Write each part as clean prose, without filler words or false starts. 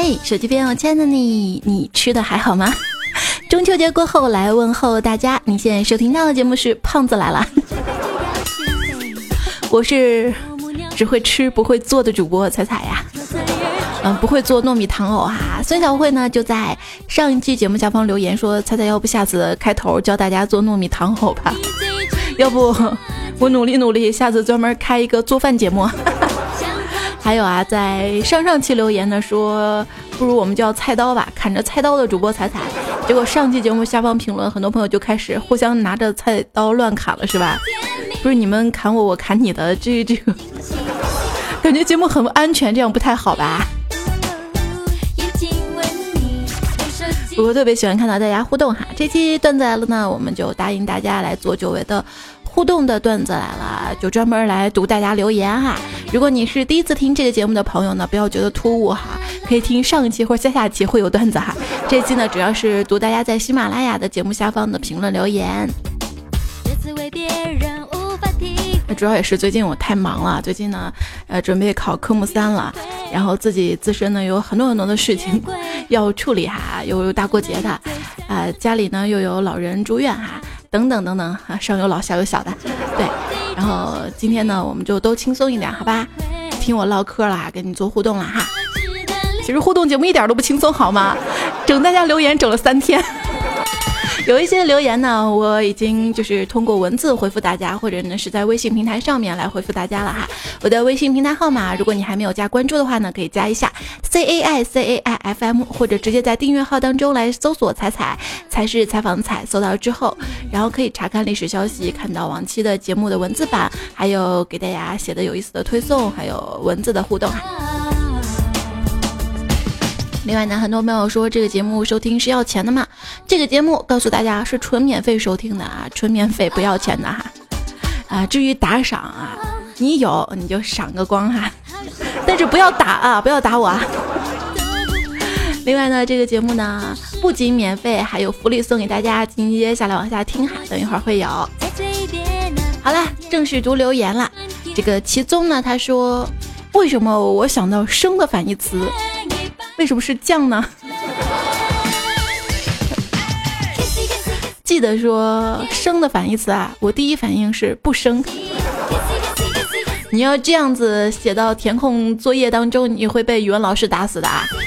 嘿，手机边亲爱的你吃的还好吗？中秋节过后来问候大家，你现在收听到的节目是胖子来了。我是只会吃不会做的主播彩彩呀。不会做糯米糖藕哈。孙小慧呢就在上一期节目下方留言说，彩彩要不下次开头教大家做糯米糖藕吧，要不我努力下次专门开一个做饭节目。还有啊，在上期留言呢说不如我们叫菜刀吧，砍着菜刀的主播彩彩，结果上期节目下方评论很多朋友就开始互相拿着菜刀乱砍了，是吧？不是你们砍我，我砍你的，这个感觉节目很不安全，这样不太好吧？不过特别喜欢看到大家互动哈，这期段子来了呢，我们就答应大家来做久违的互动的段子来了，就专门来读大家留言哈。如果你是第一次听这个节目的朋友呢，不要觉得突兀哈，可以听上一期或者下期会有段子哈。这期呢主要是读大家在喜马拉雅的节目下方的评论留言。主要也是最近我太忙了，最近呢准备考科目3了，然后自己自身呢有很多的事情要处理哈，有大过节的家里呢又有老人住院哈，等等上有老下有小的，对。然后今天呢我们就都轻松一点好吧，听我唠嗑啦，跟你做互动啦哈。其实互动节目一点都不轻松好吗？整大家留言整了3天。有一些留言呢我已经就是通过文字回复大家，或者呢是在微信平台上面来回复大家了哈。我的微信平台号码如果你还没有加关注的话呢，可以加一下 CAICAIFM， 或者直接在订阅号当中来搜索彩彩，才是采访彩，搜到之后然后可以查看历史消息，看到往期的节目的文字版，还有给大家写的有意思的推送，还有文字的互动哈。另外呢，很多朋友说这个节目收听是要钱的嘛？这个节目告诉大家是纯免费收听的啊，纯免费不要钱的哈。至于打赏啊，你有你就赏个光哈，但是不要打啊，不要打我啊。另外呢，这个节目呢不仅免费，还有福利送给大家，请接下来往下听哈，等一会儿会有。好啦，正式读留言了。这个齐宗呢，他说为什么我想到生的反义词？为什么是酱呢？记得说生的反义词啊，我第一反应是不生。你要这样子写到填空作业当中，你会被语文老师打死的啊。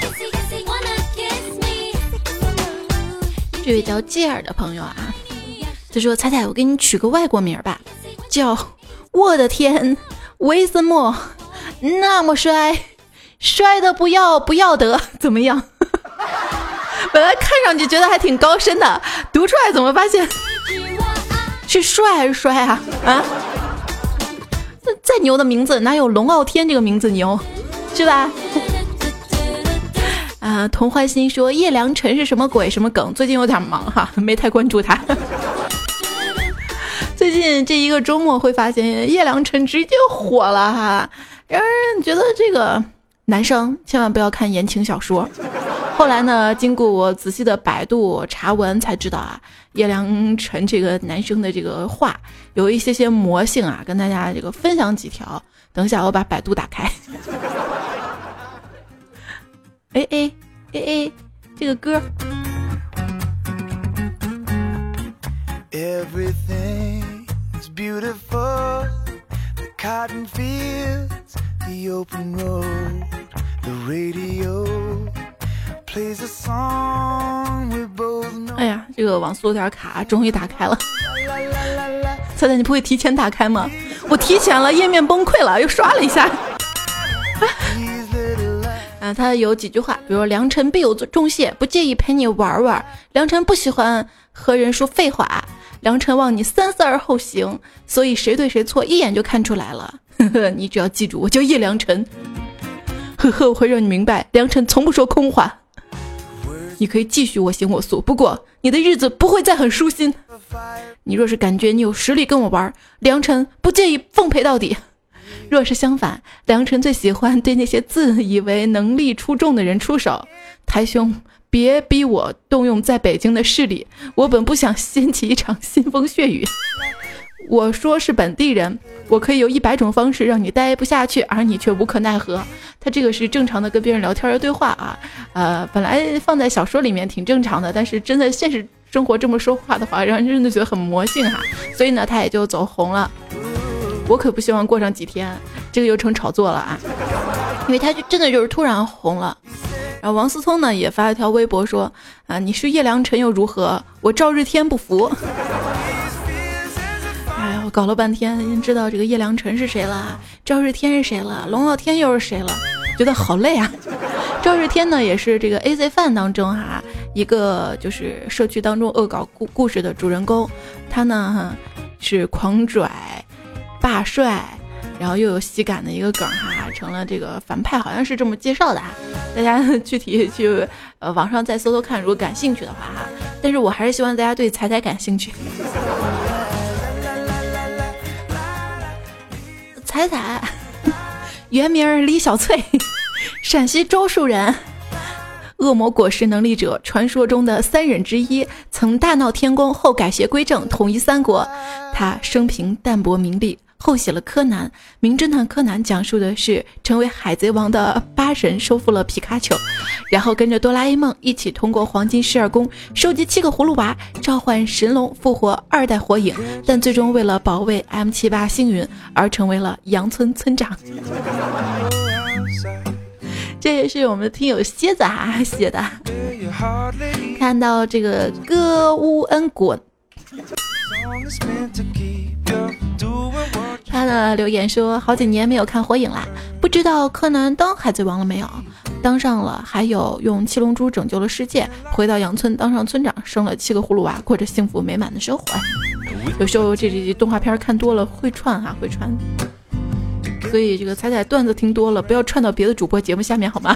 这位叫吉尔的朋友啊，他说彩彩我给你取个外国名吧，叫我的天为什么那么帅，帅的不要得，怎么样？本来看上去觉得还挺高深的，读出来怎么发现是帅还是衰啊？啊，那再牛的名字哪有龙傲天这个名字牛，是吧？童欢心说叶良辰是什么鬼什么梗，最近有点忙哈，没太关注他。最近这一个周末会发现叶良辰直接火了哈，让人觉得这个男生千万不要看言情小说。后来呢，经过我仔细的百度查文才知道啊，叶良辰这个男生的这个话有一些魔性啊，跟大家这个分享几条。等一下我把百度打开。这个歌。Everything's beautiful, the cotton fields, the open road, the radio plays a song we both know. 哎呀，这个网速有点卡，终于打开了。彩彩，你不会提前打开吗？我提前了，页面崩溃了，又刷了一下。他有几句话，比如良辰必有重谢，不介意陪你玩玩。良辰不喜欢和人说废话，良辰望你三思而后行，所以谁对谁错一眼就看出来了。呵呵，你只要记住，我叫叶良辰。呵呵，我会让你明白，良辰从不说空话。你可以继续我行我素，不过你的日子不会再很舒心。你若是感觉你有实力跟我玩，良辰不介意奉陪到底。若是相反，良辰最喜欢对那些自以为能力出众的人出手。台兄，别逼我动用在北京的势力，我本不想掀起一场腥风血雨。 我说是本地人，我可以有100种方式让你待不下去，而你却无可奈何。他这个是正常的跟别人聊天的对话啊，本来放在小说里面挺正常的，但是真的现实生活这么说话的话，让人真的觉得很魔性哈。所以呢，他也就走红了。我可不希望过上几天，这个又成炒作了啊，因为他就真的就是突然红了。然后王思聪呢也发了条微博说你是叶良辰又如何，我赵日天不服。哎呀，我搞了半天知道这个叶良辰是谁了，赵日天是谁了，龙傲天又是谁了，觉得好累啊。赵日天呢也是这个 AZ 饭当中一个就是社区当中恶搞故事的主人公，他呢是狂拽霸帅，然后又有喜感的一个梗成了这个反派，好像是这么介绍的大家具体去网上再搜搜看，如果感兴趣的话但是我还是希望大家对彩彩感兴趣。彩彩原名李小翠，陕西周树人，恶魔果实能力者，传说中的3人之一，曾大闹天宫后改邪归正，统一三国。他生平淡泊名利，后写了柯南。名侦探柯南讲述的是成为海贼王的巴神收复了皮卡丘，然后跟着哆啦 A 梦一起通过黄金12宫收集7个葫芦娃，召唤神龙，复活2代火影，但最终为了保卫 M78 星云而成为了杨村村长。这也是我们的听友蝎子写的。看到这个歌乌恩果他的留言说，好几年没有看火影啦，不知道柯南当海贼王了没有，当上了，还有用七龙珠拯救了世界，回到杨村当上村长，生了7个葫芦娃，过着幸福美满的生活。有时候这动画片看多了会串会串，所以这个彩彩段子听多了，不要串到别的主播节目下面好吗？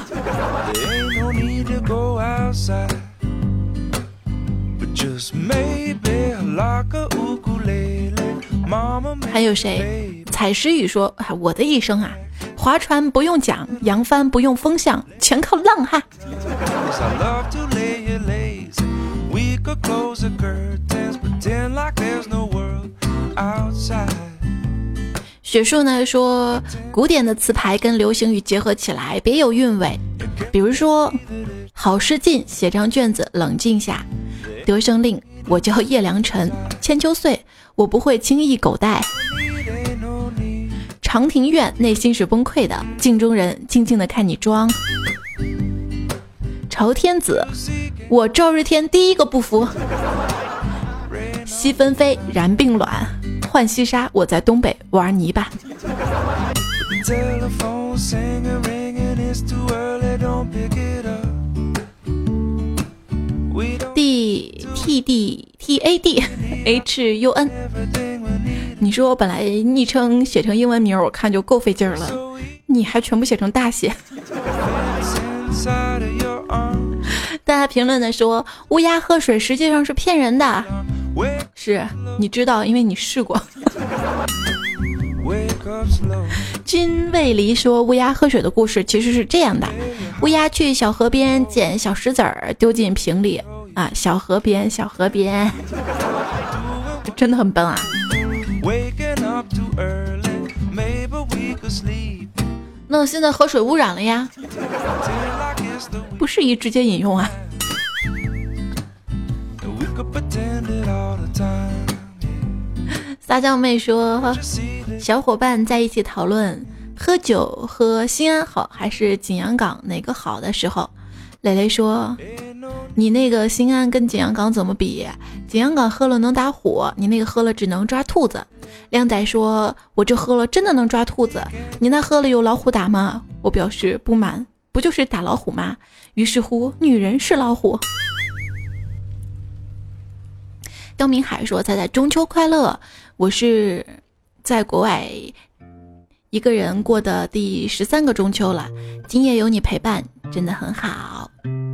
还有谁？采石雨说，我的一生划船不用桨，扬帆不用风向，全靠浪哈。学术呢说，古典的词牌跟流行语结合起来别有韵味，比如说好诗进，写张卷子冷静下，得胜令，我叫叶良辰，千秋岁，我不会轻易狗带，长亭院，内心是崩溃的，镜中人，静静的看你装，朝天子，我赵日天第一个不服，西纷飞，燃并卵，浣溪沙，我在东北玩泥巴。TDTADHUN， 你说我本来昵称写成英文名，我看就够费劲了，你还全部写成大写。大家评论的说，乌鸦喝水实际上是骗人的，是你知道，因为你试过。君卫离说，乌鸦喝水的故事其实是这样的，乌鸦去小河边捡小石子儿丢进瓶里小河边真的很笨那现在河水污染了呀，不适宜直接饮用撒娇妹说，小伙伴在一起讨论喝酒喝新安好还是景阳冈哪个好的时候，蕾蕾说，你那个新安跟景阳冈怎么比？景阳冈喝了能打虎，你那个喝了只能抓兔子。靓仔说，我这喝了真的能抓兔子，你那喝了有老虎打吗？我表示不满，不就是打老虎吗？于是乎，女人是老虎。刁明海说，彩彩中秋快乐，我是在国外一个人过的第13个中秋了，今夜有你陪伴真的很好。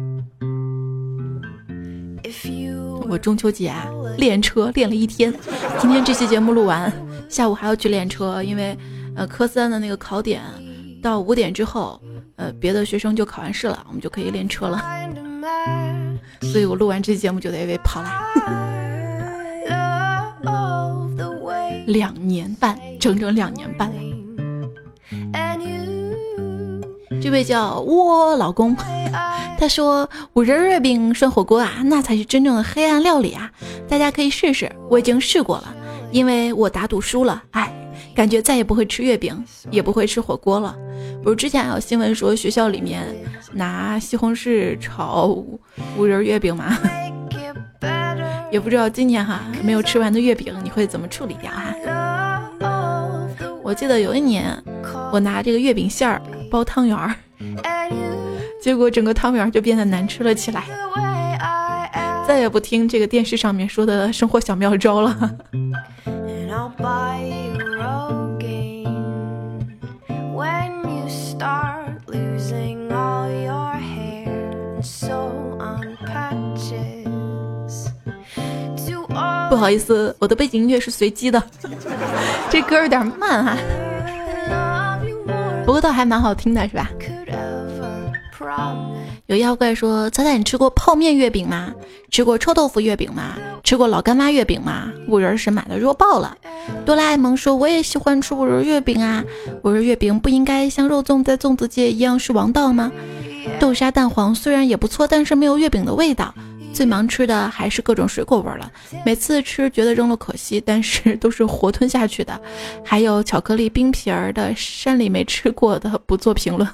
我中秋节练车练了1天，今天这期节目录完，下午还要去练车，因为科3的那个考点到5点之后，别的学生就考完试了，我们就可以练车了，所以我录完这期节目就得跑了。 2年半，整整2年半了。这位叫窝老公，他说五仁月饼涮火锅啊，那才是真正的黑暗料理啊，大家可以试试，我已经试过了，因为我打赌输了，感觉再也不会吃月饼，也不会吃火锅了。不是之前有新闻说学校里面拿西红柿炒五仁月饼吗？也不知道今年没有吃完的月饼你会怎么处理掉我记得有一年我拿这个月饼馅儿包汤圆儿，结果整个汤圆就变得难吃了起来，再也不听这个电视上面说的生活小妙招了。不好意思，我的背景音乐是随机的，这歌有点慢不过倒还蛮好听的是吧？有妖怪说，彩彩你吃过泡面月饼吗？吃过臭豆腐月饼吗？吃过老干妈月饼吗？五仁是买的弱爆了。哆啦 A 梦说，我也喜欢吃五仁月饼啊，五仁月饼不应该像肉粽在粽子界一样是王道吗？豆沙蛋黄虽然也不错，但是没有月饼的味道。最忙吃的还是各种水果味了，每次吃觉得扔了可惜，但是都是活吞下去的。还有巧克力冰皮儿的，山里没吃过的不做评论。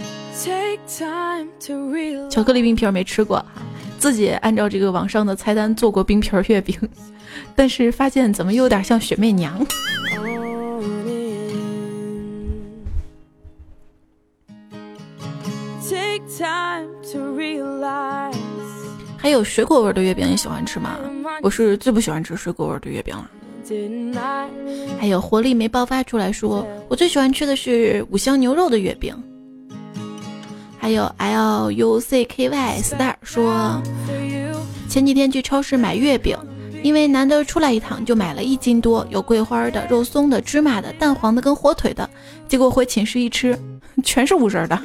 巧克力冰皮儿没吃过，自己按照这个网上的菜单做过冰皮儿月饼，但是发现怎么有点像雪媚娘。还有水果味的月饼你喜欢吃吗？我是最不喜欢吃水果味的月饼了。还有活力没爆发出来说，我最喜欢吃的是五香牛肉的月饼。还有 LUCKY Star 说，前几天去超市买月饼，因为难得出来一趟，就买了1斤多，有桂花的、肉松的、芝麻的、蛋黄的跟火腿的，结果回寝室一吃，全是五仁的。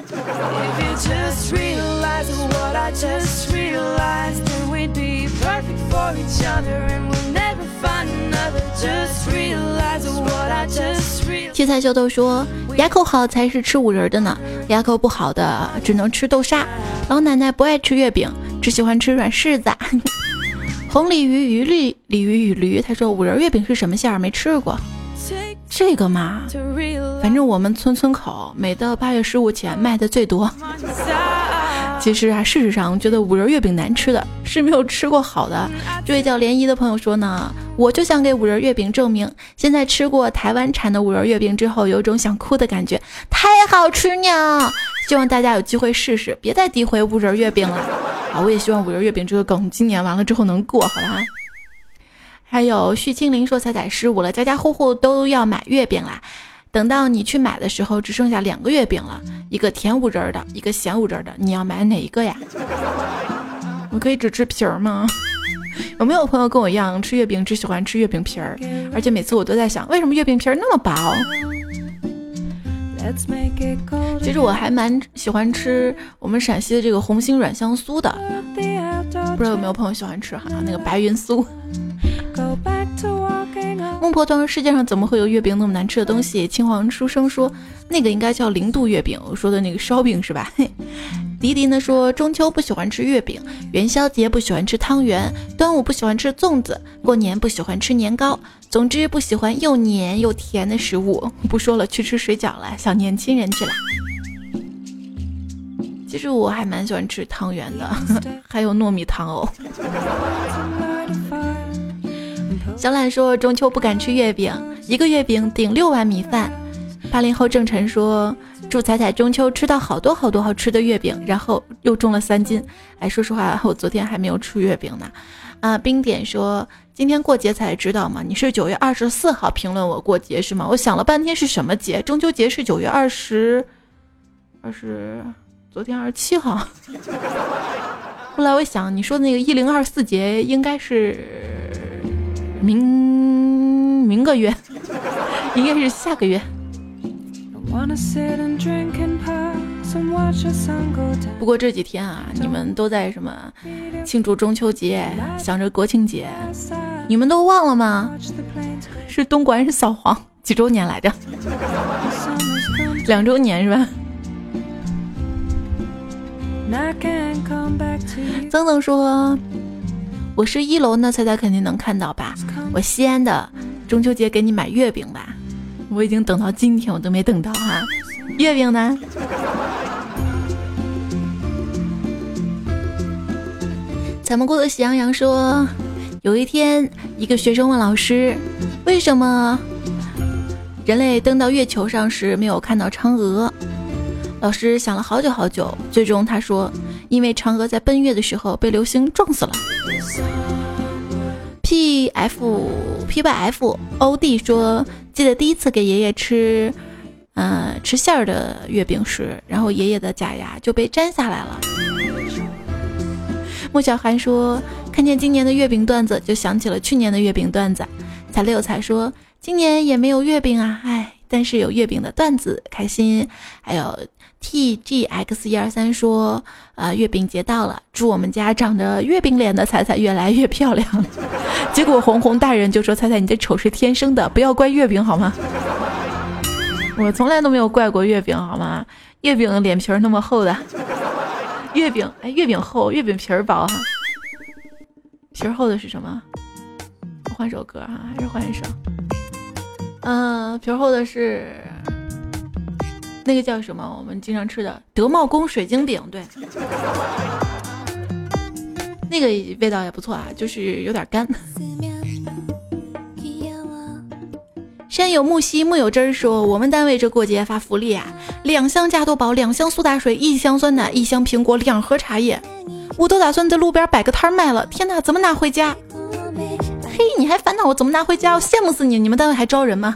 切菜秀豆说，牙口好才是吃五仁的呢，牙口不好的只能吃豆沙。老奶奶不爱吃月饼，只喜欢吃软柿子。红鲤鱼鲤鱼与驴，他说五仁月饼是什么馅儿？没吃过。这个嘛，反正我们村口每到8月15前卖的最多。其实事实上觉得五仁月饼难吃的是没有吃过好的。这位叫涟漪的朋友说呢，我就想给五仁月饼证明，现在吃过台湾产的五仁月饼之后，有种想哭的感觉，太好吃呢！希望大家有机会试试，别再诋毁五仁月饼了。我也希望五仁月饼这个梗今年完了之后能过，好吧？还有徐清林说，彩彩15了，家家户户都要买月饼啦。等到你去买的时候，只剩下2个月饼了，一个甜五仁的，一个咸五仁的，你要买哪一个呀？我可以只吃皮儿吗？有没有朋友跟我一样，吃月饼只喜欢吃月饼皮儿？而且每次我都在想，为什么月饼皮儿那么薄？其实我还蛮喜欢吃我们陕西的这个红星软香酥的，不知道有没有朋友喜欢吃那个白云酥。孟婆团，世界上怎么会有月饼那么难吃的东西？青黄书生说，那个应该叫0度月饼，我说的那个烧饼是吧？迪迪呢说，中秋不喜欢吃月饼，元宵节不喜欢吃汤圆，端午不喜欢吃粽子，过年不喜欢吃年糕，总之不喜欢又黏又甜的食物。不说了，去吃水饺了，小年轻人去了。其实我还蛮喜欢吃汤圆的，还有糯米糖藕。小懒说，中秋不敢吃月饼，1个月饼顶6碗米饭。80后郑晨说，祝彩彩中秋吃到好多好多好吃的月饼，然后又重了3斤。说实话，我昨天还没有吃月饼呢。冰点说，今天过节才知道吗？你是9月24号评论我过节是吗？我想了半天是什么节？中秋节是9月20，昨天27号。后来我想，你说的那个1024节应该是明个月，应该是下个月。不过这几天你们都在什么庆祝中秋节，想着国庆节，你们都忘了吗？ 是东莞扫黄几周年来着？2周年是吧？曾曾说我是1楼呢，彩彩肯定能看到吧？我西安的，中秋节给你买月饼吧。我已经等到今天，我都没等到哈。月饼呢？采蘑菇的喜羊羊说，有一天一个学生问老师，为什么人类登到月球上时没有看到嫦娥？老师想了好久好久，最终他说，因为嫦娥在奔月的时候被流星撞死了。PYFOD 说，记得第一次给爷爷吃馅儿的月饼时，然后爷爷的假牙就被摘下来了。莫小涵说，看见今年的月饼段子就想起了去年的月饼段子。彩六彩说，今年也没有月饼啊，但是有月饼的段子开心。还有 TGX123 说，月饼节到了，祝我们家长着月饼脸的彩彩越来越漂亮。结果红红大人就说，彩彩你这丑是天生的，不要怪月饼好吗？我从来都没有怪过月饼好吗？月饼脸皮那么厚的，月饼厚，月饼皮儿薄哈。皮儿厚的是什么？我换首歌哈，还是换一首？皮儿厚的是那个叫什么？我们经常吃的德茂宫水晶饼，对，那个味道也不错啊，就是有点干。山有木兮木有枝儿说，我们单位这过节发福利啊，2箱加多宝，2箱苏打水，1箱酸奶，1箱苹果，2盒茶叶。我都打算在路边摆个摊卖了，天哪，怎么拿回家？嘿，你还烦恼我怎么拿回家？我羡慕死你！你们单位还招人吗？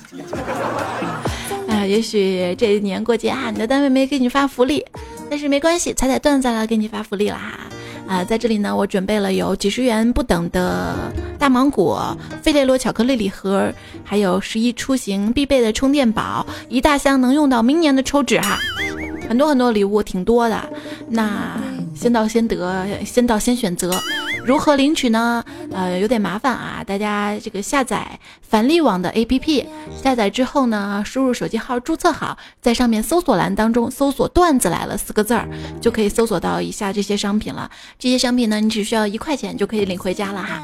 也许这一年过节你的单位没给你发福利，但是没关系，彩彩段子来给你发福利了哈。在这里呢，我准备了有几10元不等的大芒果、费列罗巧克力礼盒，还有11出行必备的充电宝，一大箱能用到明年的抽纸哈。很多礼物，挺多的。那先到先得，先到先选择。如何领取呢？有点麻烦啊，大家这个下载返利网的 APP， 下载之后呢，输入手机号注册好，在上面搜索栏当中搜索段子来了4个字儿，就可以搜索到以下这些商品了。这些商品呢，你只需要1块钱就可以领回家了哈。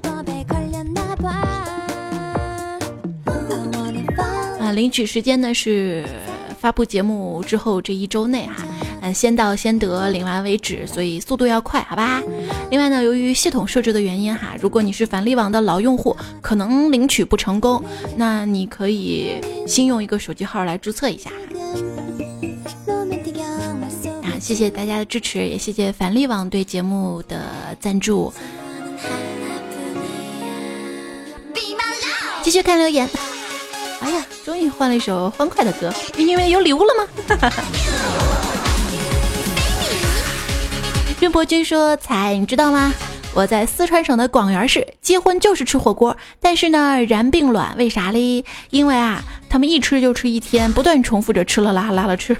领取时间呢是发布节目之后这1周内哈。先到先得，领完为止，所以速度要快，好吧？另外呢，由于系统设置的原因哈，如果你是返利网的老用户，可能领取不成功，那你可以新用一个手机号来注册一下。谢谢大家的支持，也谢谢返利网对节目的赞助。继续看留言。哎呀，终于换了一首欢快的歌，因为有礼物了吗？任伯君说，彩你知道吗，我在四川省的广元市结婚就是吃火锅，但是呢然并卵，为啥嘞？因为他们一吃就吃1天，不断重复着吃了拉，拉了吃。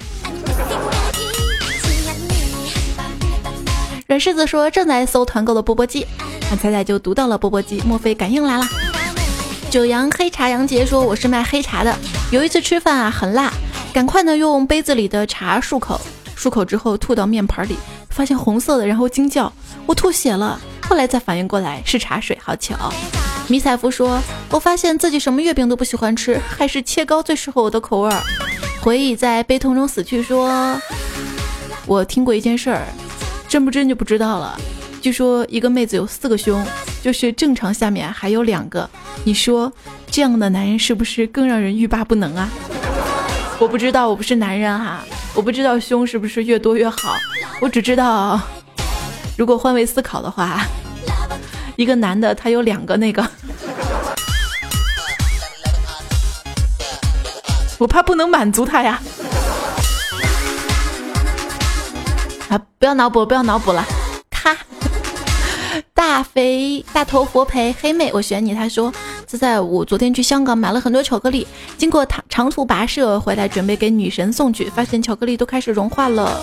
软柿子说，正在搜团购的钵钵鸡，彩彩就读到了钵钵鸡，莫非感应来了？九阳黑茶杨杰说，我是卖黑茶的，有一次吃饭很辣，赶快呢用杯子里的茶漱口之后吐到面盆里，发现红色的，然后惊叫我吐血了，后来才反应过来是茶水，好巧。迷彩夫说，我发现自己什么月饼都不喜欢吃，还是切糕最适合我的口味。回忆在悲痛中死去说，我听过一件事儿，真不真就不知道了，据说一个妹子有4个胸，就是正常下面还有2个，你说这样的男人是不是更让人欲罢不能啊？我不知道，我不是男人哈，我不知道胸是不是越多越好，我只知道如果换位思考的话，一个男的他有2个那个，我怕不能满足他呀。不要脑补了，咔。大肥大头佛陪黑妹，我选你。他说，我昨天去香港买了很多巧克力，经过长途跋涉回来，准备给女神送去，发现巧克力都开始融化了。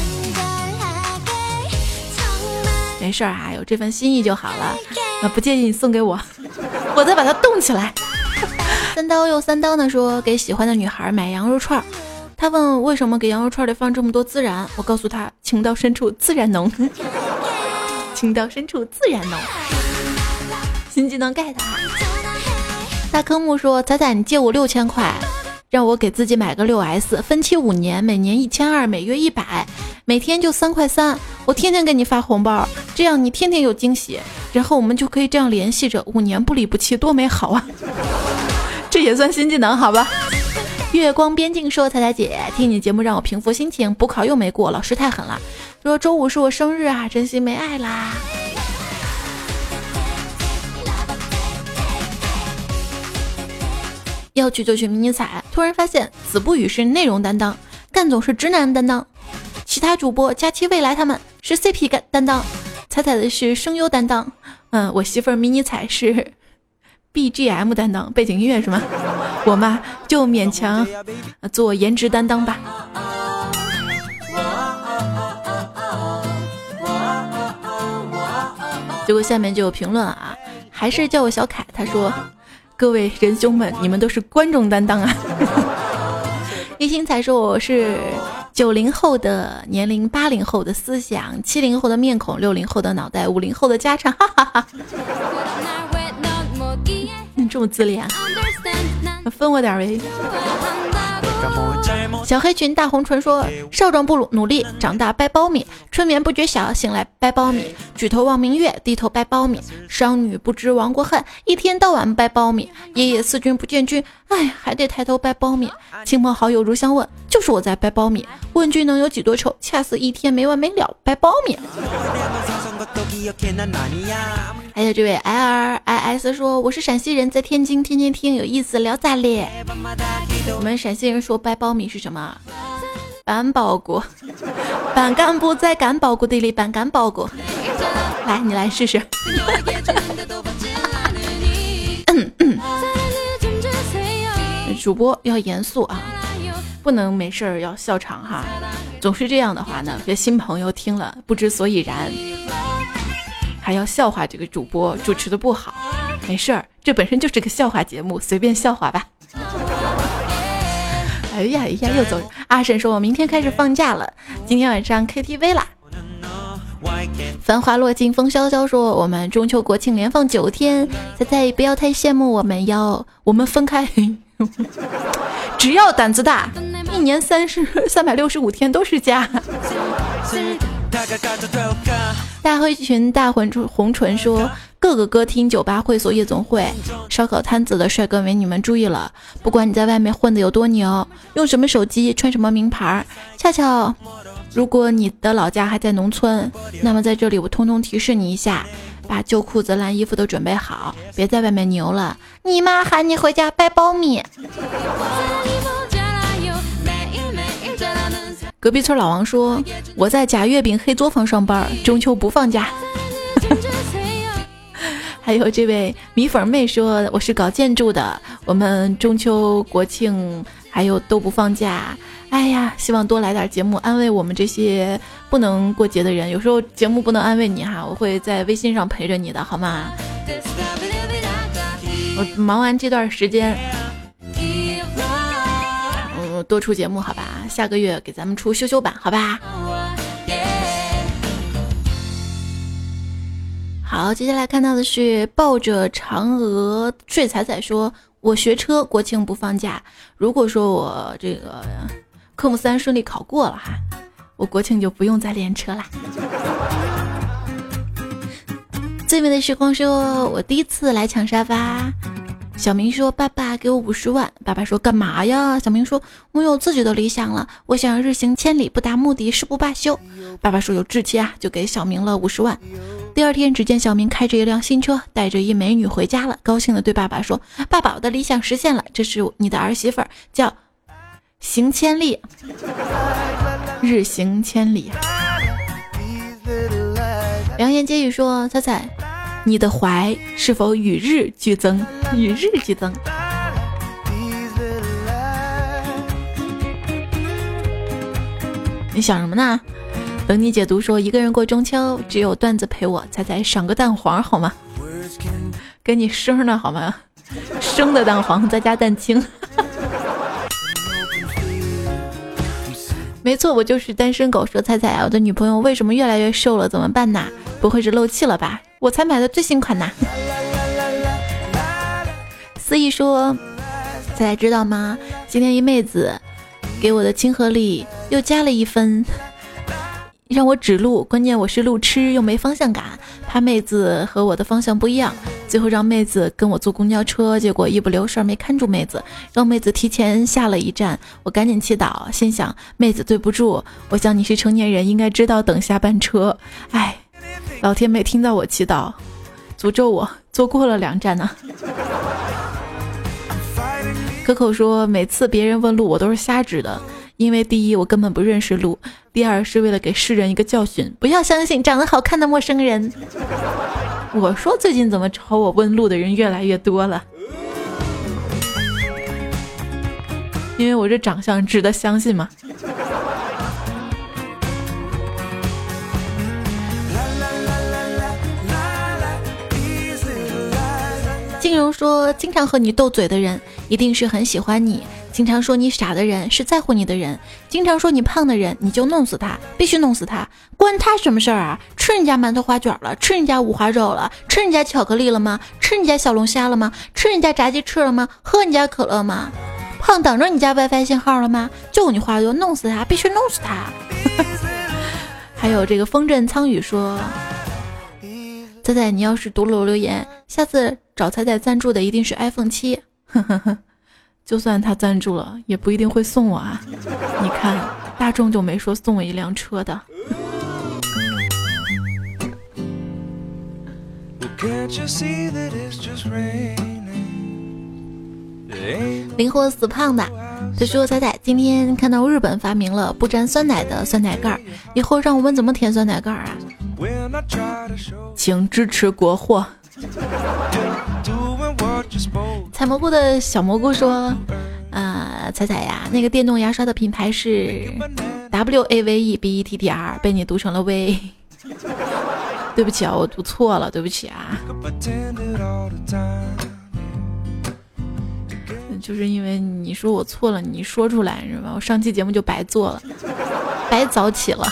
没事啊，有这份心意就好了。不介意你送给我，我再把它冻起来。 三刀又三刀呢说给喜欢的女孩买羊肉串，他问为什么给羊肉串里放这么多孜然，我告诉他情到深处自然浓。情到深处自然浓。新技能 get。 大科目说仔仔你借我6000块，让我给自己买个 6S， 分期5年，每年1200，每月100，每天就3块3，我天天给你发红包，这样你天天有惊喜，然后我们就可以这样联系着，5年不离不弃，多美好啊。这也算新技能好吧。月光边境说彩彩姐听你节目让我平复心情，补考又没过，老师太狠了，说周5是我生日啊，真心没爱啦。要去就去迷你彩，突然发现子不语是内容担当，干总是直男担当，其他主播佳期未来他们是 CP 担当，彩彩的是声优担当，我媳妇儿迷你彩是 BGM 担当，背景音乐是吗？我嘛就勉强做颜值担当吧。结果下面就有评论啊，还是叫我小凯，他说各位仁兄们，你们都是观众担当啊。一心才说我是90后的年龄，80后的思想，70后的面孔，60后的脑袋，50后的家产，哈哈哈。你这么自恋，分我点呗。小黑裙大红唇说少壮不努力，长大掰苞米，春眠不觉晓，醒来掰苞米，举头望明月，低头掰苞米，商女不知亡国恨，一天到晚掰苞米，爷爷思君不见君，哎，还得抬头掰苞米，亲朋好友如相问，就是我在掰苞米，问君能有几多愁，恰似一天没完没了掰苞米。还有这位 LIS 说我是陕西人，在天津天天听有意思，聊咋咧？我们陕西人说掰苞米是什么？板包谷，板干部在干包谷地里板干包谷。来，你来试试。主播要严肃啊，不能没事儿要笑场哈。总是这样的话呢，这新朋友听了不知所以然，还要笑话这个主播主持的不好。没事儿，这本身就是个笑话节目，随便笑话吧。哎呀，又走。阿婶说我明天开始放假了，今天晚上 KTV 啦。繁华落尽风萧萧说我们中秋国庆连放9天，彩彩不要太羡慕我们哟，我们分开。只要胆子大，一年365天都是家。大黑裙大红唇说各个歌厅、酒吧、会所、夜总会、烧烤摊子的帅哥美女们注意了，不管你在外面混得有多牛，用什么手机，穿什么名牌，恰巧如果你的老家还在农村，那么在这里我通通提示你一下，把旧裤子烂衣服都准备好，别在外面牛了，你妈喊你回家掰苞米。隔壁村老王说我在假月饼黑作坊上班，中秋不放假。还有这位米粉妹说我是搞建筑的，我们中秋国庆还有都不放假。哎呀，希望多来点节目安慰我们这些不能过节的人，有时候节目不能安慰你哈，我会在微信上陪着你的好吗？我忙完这段时间多出节目好吧，下个月给咱们出修版好吧。好，接下来看到的是抱着嫦娥睡彩彩说我学车国庆不放假，如果说我这个科目3顺利考过了哈，我国庆就不用再练车啦。最美的时光说我第一次来抢沙发，小明说爸爸给我50万，爸爸说干嘛呀？小明说我有自己的理想了，我想日行千里，不达目的誓不罢休。爸爸说有志气啊，就给小明了50万。第二天只见小明开着一辆新车，带着一美女回家了，高兴地对爸爸说爸爸，我的理想实现了，这是你的儿媳妇儿，叫行千里，日行千里。良言皆语说彩彩，你的怀是否与日俱增？与日俱增。你想什么呢？等你解读说一个人过中秋，只有段子陪我，彩彩赏个蛋黄好吗？给你生呢好吗？ 生的蛋黄再加蛋清。没错，我就是单身狗。说彩彩啊，我的女朋友为什么越来越瘦了？怎么办呐？不会是漏气了吧？我才买的最新款呐。思怡说，彩彩知道吗？今天一妹子给我的亲和力又加了1分，让我指路，关键我是路痴又没方向感，怕妹子和我的方向不一样，最后让妹子跟我坐公交车，结果一不留神没看住妹子，让妹子提前下了一站，我赶紧祈祷，心想妹子对不住，我想你是成年人应该知道等下班车，哎，老天没听到我祈祷，诅咒我坐过了2站呢。可口说每次别人问路我都是瞎指的，因为第一我根本不认识路，第二是为了给世人一个教训，不要相信长得好看的陌生人。我说最近怎么找我问路的人越来越多了，因为我这长相值得相信吗？金荣说经常和你斗嘴的人一定是很喜欢你，经常说你傻的人是在乎你的人，经常说你胖的人你就弄死他，必须弄死他，关他什么事儿啊？吃人家馒头花卷了，吃人家五花肉了，吃人家巧克力了吗？吃人家小龙虾了吗？吃人家炸鸡翅了吗？喝人家可乐吗？胖挡着你家 WiFi 信号了吗？就你话多，弄死他，必须弄死他。还有这个风阵苍雨说，彩彩你要是读了我留言，下次找彩彩赞助的一定是 iPhone 7。就算他赞助了也不一定会送我啊，你看大众就没说送我一辆车的。灵活死胖的他说，彩彩今天看到日本发明了不沾酸奶的酸奶盖，以后让我们怎么填酸奶盖啊？请支持国货。采蘑菇的小蘑菇说，彩彩呀，那个电动牙刷的品牌是 WAVEBETTR， 被你读成了 V。 对不起啊，我读错了，对不起啊。就是因为你说我错了，你说出来是吧？我上期节目就白做了，白早起了。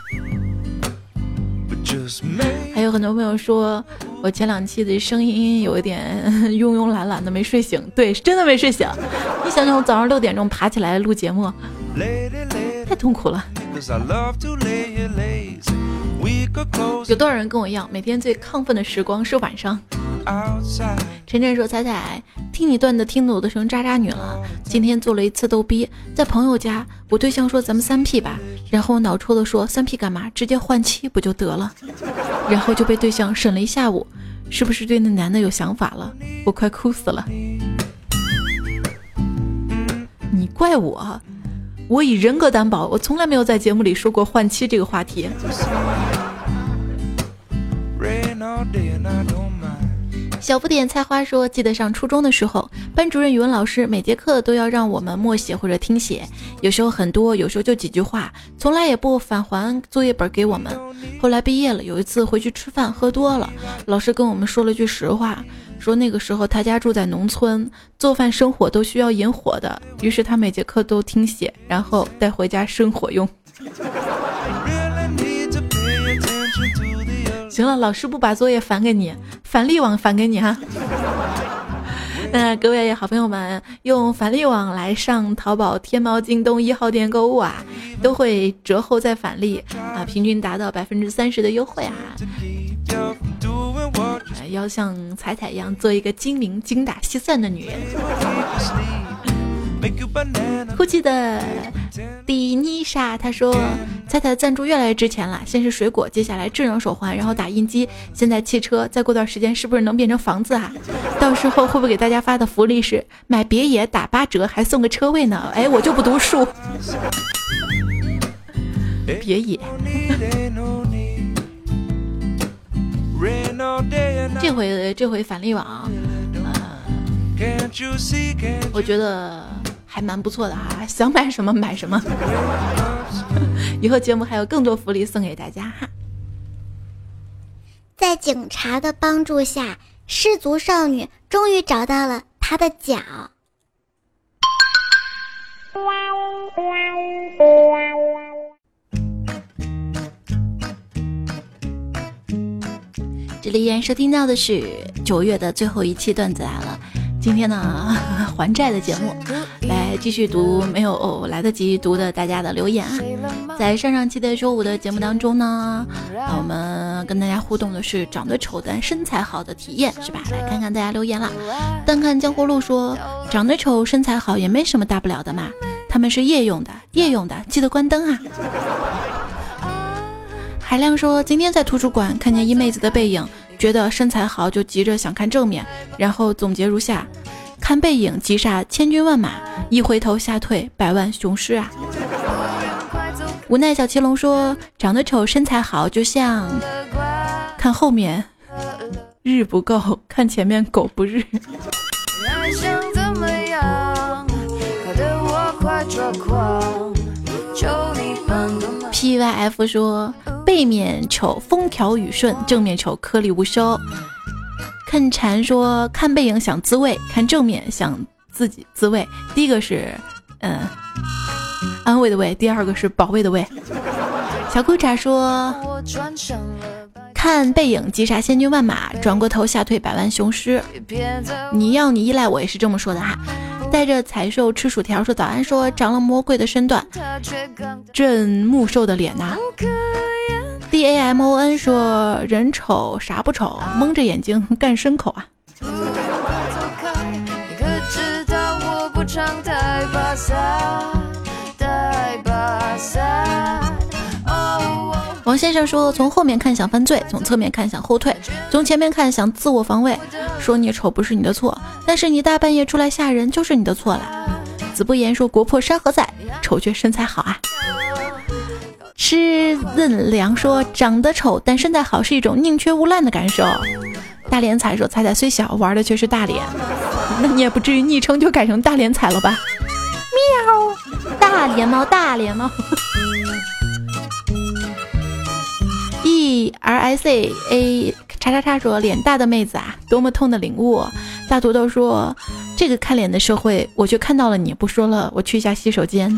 还有很多朋友说我前2期的声音有一点慵慵懒懒的，没睡醒。对，是真的没睡醒。你想想我早上6点钟爬起来录节目，太痛苦了。有多少人跟我一样，每天最亢奋的时光是晚上？晨晨说，彩彩听你段的听得我的声渣渣女了，今天做了一次逗逼，在朋友家，我对象说咱们3P 吧，然后脑抽的说3P 干嘛，直接换妻不就得了，然后就被对象审了一下午，是不是对那男的有想法了？我快哭死了。你怪我，我以人格担保，我从来没有在节目里说过换妻这个话题。小不点菜花说，记得上初中的时候，班主任语文老师每节课都要让我们默写或者听写，有时候很多，有时候就几句话，从来也不返还作业本给我们。后来毕业了，有一次回去吃饭喝多了，老师跟我们说了句实话，说那个时候他家住在农村，做饭生火都需要引火的，于是他每节课都听写，然后带回家生火用。行了，老师不把作业返给你，返利网返给你哈。各位好朋友们，用返利网来上淘宝、天猫、京东1号店购物啊，都会折后再返利啊，平均达到30%的优惠啊。要像彩彩一样做一个精明、精打细算的女人。哭泣的迪妮莎他说，彩彩赞助越来越值钱了，先是水果，接下来智能手环，然后打印机，现在汽车，再过段时间是不是能变成房子啊？到时候会不会给大家发的福利是买别野打8折还送个车位呢？哎，我就不读书。别野这回返利网我觉得还蛮不错的哈，想买什么买什么。以后节目还有更多福利送给大家哈。 在警察的帮助下，失足少女终于找到了她他的脚。 这里依然收听到的是9月的最后一期段子来了。今天呢，还债的节目，来继续读没有来得及读的大家的留言啊。在上期的周5的节目当中呢，我们跟大家互动的是长得丑但身材好的体验，是吧？来看看大家留言了。单看江湖路说，长得丑身材好也没什么大不了的嘛，他们是夜用的，记得关灯啊。海亮说，今天在图书馆看见一妹子的背影，觉得身材好就急着想看正面，然后总结如下：看背影急煞千军万马，一回头吓退百万雄师啊。无奈小骑龙说，长得丑身材好就像看后面日不够，看前面狗不日。PYF 说，背面丑风调雨顺，正面丑颗粒无收。看禅说，看背影想自慰，看正面想自己自慰。第一个是安慰的慰，第二个是保卫的卫。小裤衩说，看背影击杀千军万马，转过头吓退百万雄师。你要你依赖我也是这么说的哈。带着彩兽吃薯条说，早安说，长了魔鬼的身段，震木兽的脸呐。DAMON 说，人丑啥不丑，蒙着眼睛干牲口啊。王先生说，从后面看想犯罪，从侧面看想后退，从前面看想自我防卫。说你丑不是你的错，但是你大半夜出来吓人就是你的错了。子不言说，国破山河在，丑却身材好啊。吃嫩粮说，长得丑但身材好是一种宁缺毋滥的感受。大连彩说，彩彩虽小，玩的却是大脸，那你也不至于昵称就改成大连彩了吧？喵，大脸猫，大脸猫。ERICA 叉叉叉说，脸大的妹子啊，多么痛的领悟。大土豆说，这个看脸的社会，我却看到了你，不说了，我去一下洗手间。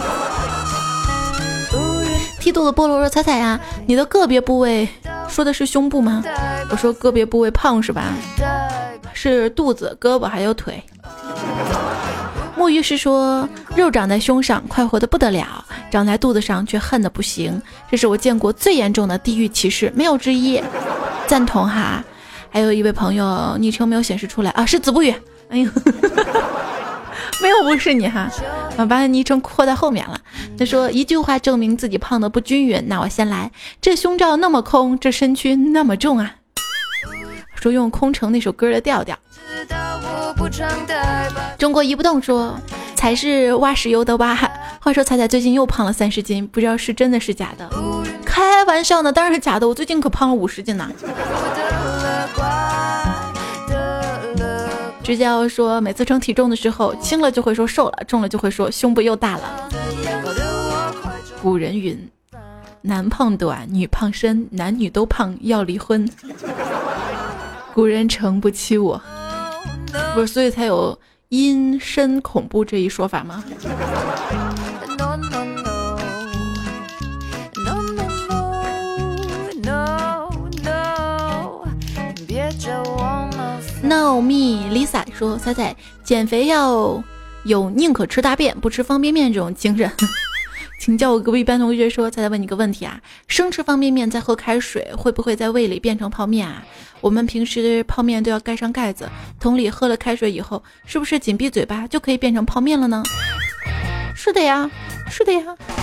剃度的菠萝说，彩彩呀，你的个别部位说的是胸部吗？我说个别部位胖是吧？是肚子、胳膊还有腿。墨鱼是说，肉长在胸上快活的不得了，长在肚子上却恨得不行，这是我见过最严重的地域歧视，没有之一。赞同哈。还有一位朋友昵称没有显示出来啊，是子不语。哎呦没有不是你哈，把昵称扩在后面了。他说，一句话证明自己胖的不均匀，那我先来，这胸罩那么空，这身躯那么重啊。说用空城那首歌的调调。中国移不动说，才是挖石油的挖。话说彩彩最近又胖了30斤，不知道是真的是假的。开玩笑呢，当然是假的，我最近可胖了50斤呢。支教说，每次称体重的时候，轻了就会说瘦了，重了就会说胸部又大了。古人云，男胖短，女胖身，男女都胖要离婚。古人诚不欺我，不是，所以才有阴身恐怖这一说法吗？No me Lisa 说，彩彩减肥要有宁可吃大便不吃方便面这种精神。请教我隔壁班同学说，彩彩问你个问题啊，生吃方便面再喝开水会不会在胃里变成泡面啊？我们平时泡面都要盖上盖子，同理喝了开水以后是不是紧闭嘴巴就可以变成泡面了呢？是的呀，是的呀。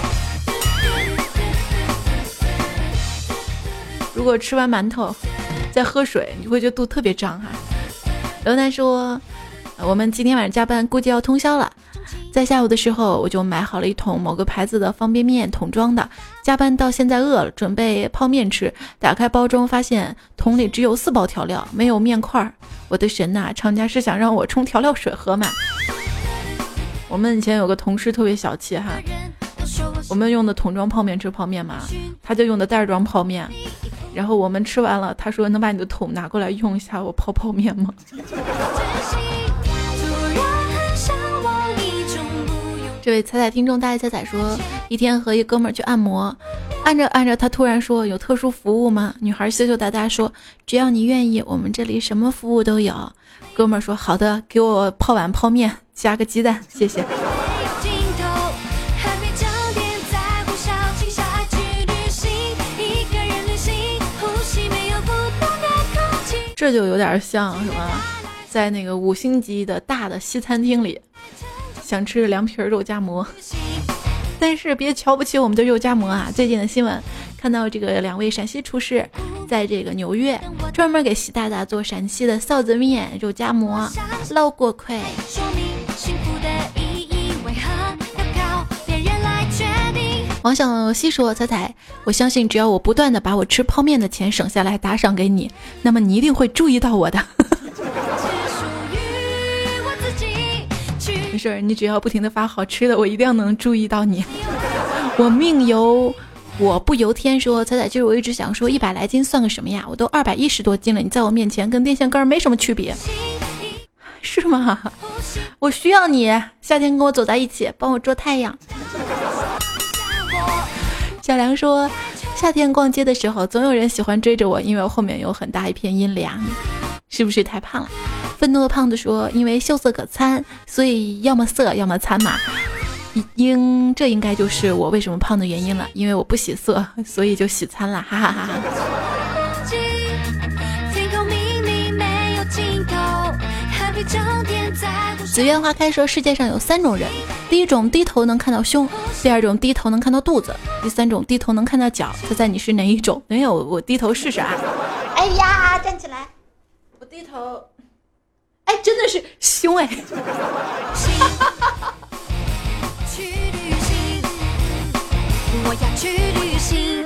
如果吃完馒头再喝水，你会觉得肚特别胀哈。刘楠说，我们今天晚上加班估计要通宵了，在下午的时候我就买好了一桶某个牌子的方便面，桶装的，加班到现在饿了，准备泡面吃，打开包装发现桶里只有4包调料，没有面块。我的神呐，厂家是想让我冲调料水喝吗？我们以前有个同事特别小气哈，我们用的桶装泡面吃泡面嘛，他就用的袋装泡面，然后我们吃完了，他说能把你的桶拿过来用一下，我泡泡面吗？ 这位彩彩听众大爷彩彩说，一天和一哥们儿去按摩，按着按着他突然说，有特殊服务吗？女孩羞羞答答说，只要你愿意，我们这里什么服务都有。哥们儿说，好的，给我泡碗泡面加个鸡蛋，谢谢。这就有点像什么，在那个5星级的大的西餐厅里，想吃凉皮肉夹馍，但是别瞧不起我们的肉夹馍啊！最近的新闻看到这个2位陕西厨师在这个纽约专门给习大大做陕西的臊子面、肉夹馍、捞锅盔。王小溪说，彩彩，我相信只要我不断的把我吃泡面的钱省下来打赏给你，那么你一定会注意到我的。没事，你只要不停的发好吃的，我一定能注意到你。我命由我不由天说，彩彩，就是我一直想说100来斤算个什么呀？我都210多斤了，你在我面前跟电线杆没什么区别，是吗？我需要你，夏天跟我走在一起，帮我捉太阳。小梁说，夏天逛街的时候总有人喜欢追着我，因为我后面有很大一片阴凉，是不是太胖了？愤怒的胖子说，因为秀色可餐，所以要么色要么餐嘛。这应该就是我为什么胖的原因了，因为我不喜色，所以就喜餐了，哈哈哈哈。紫苑花开说，世界上有3种人，第一种低头能看到胸，第二种低头能看到肚子，第三种低头能看到脚。猜猜你是哪一种？没有，我低头试试啊！哎呀，站起来！我低头，哎，真的是胸哎！我要去旅行。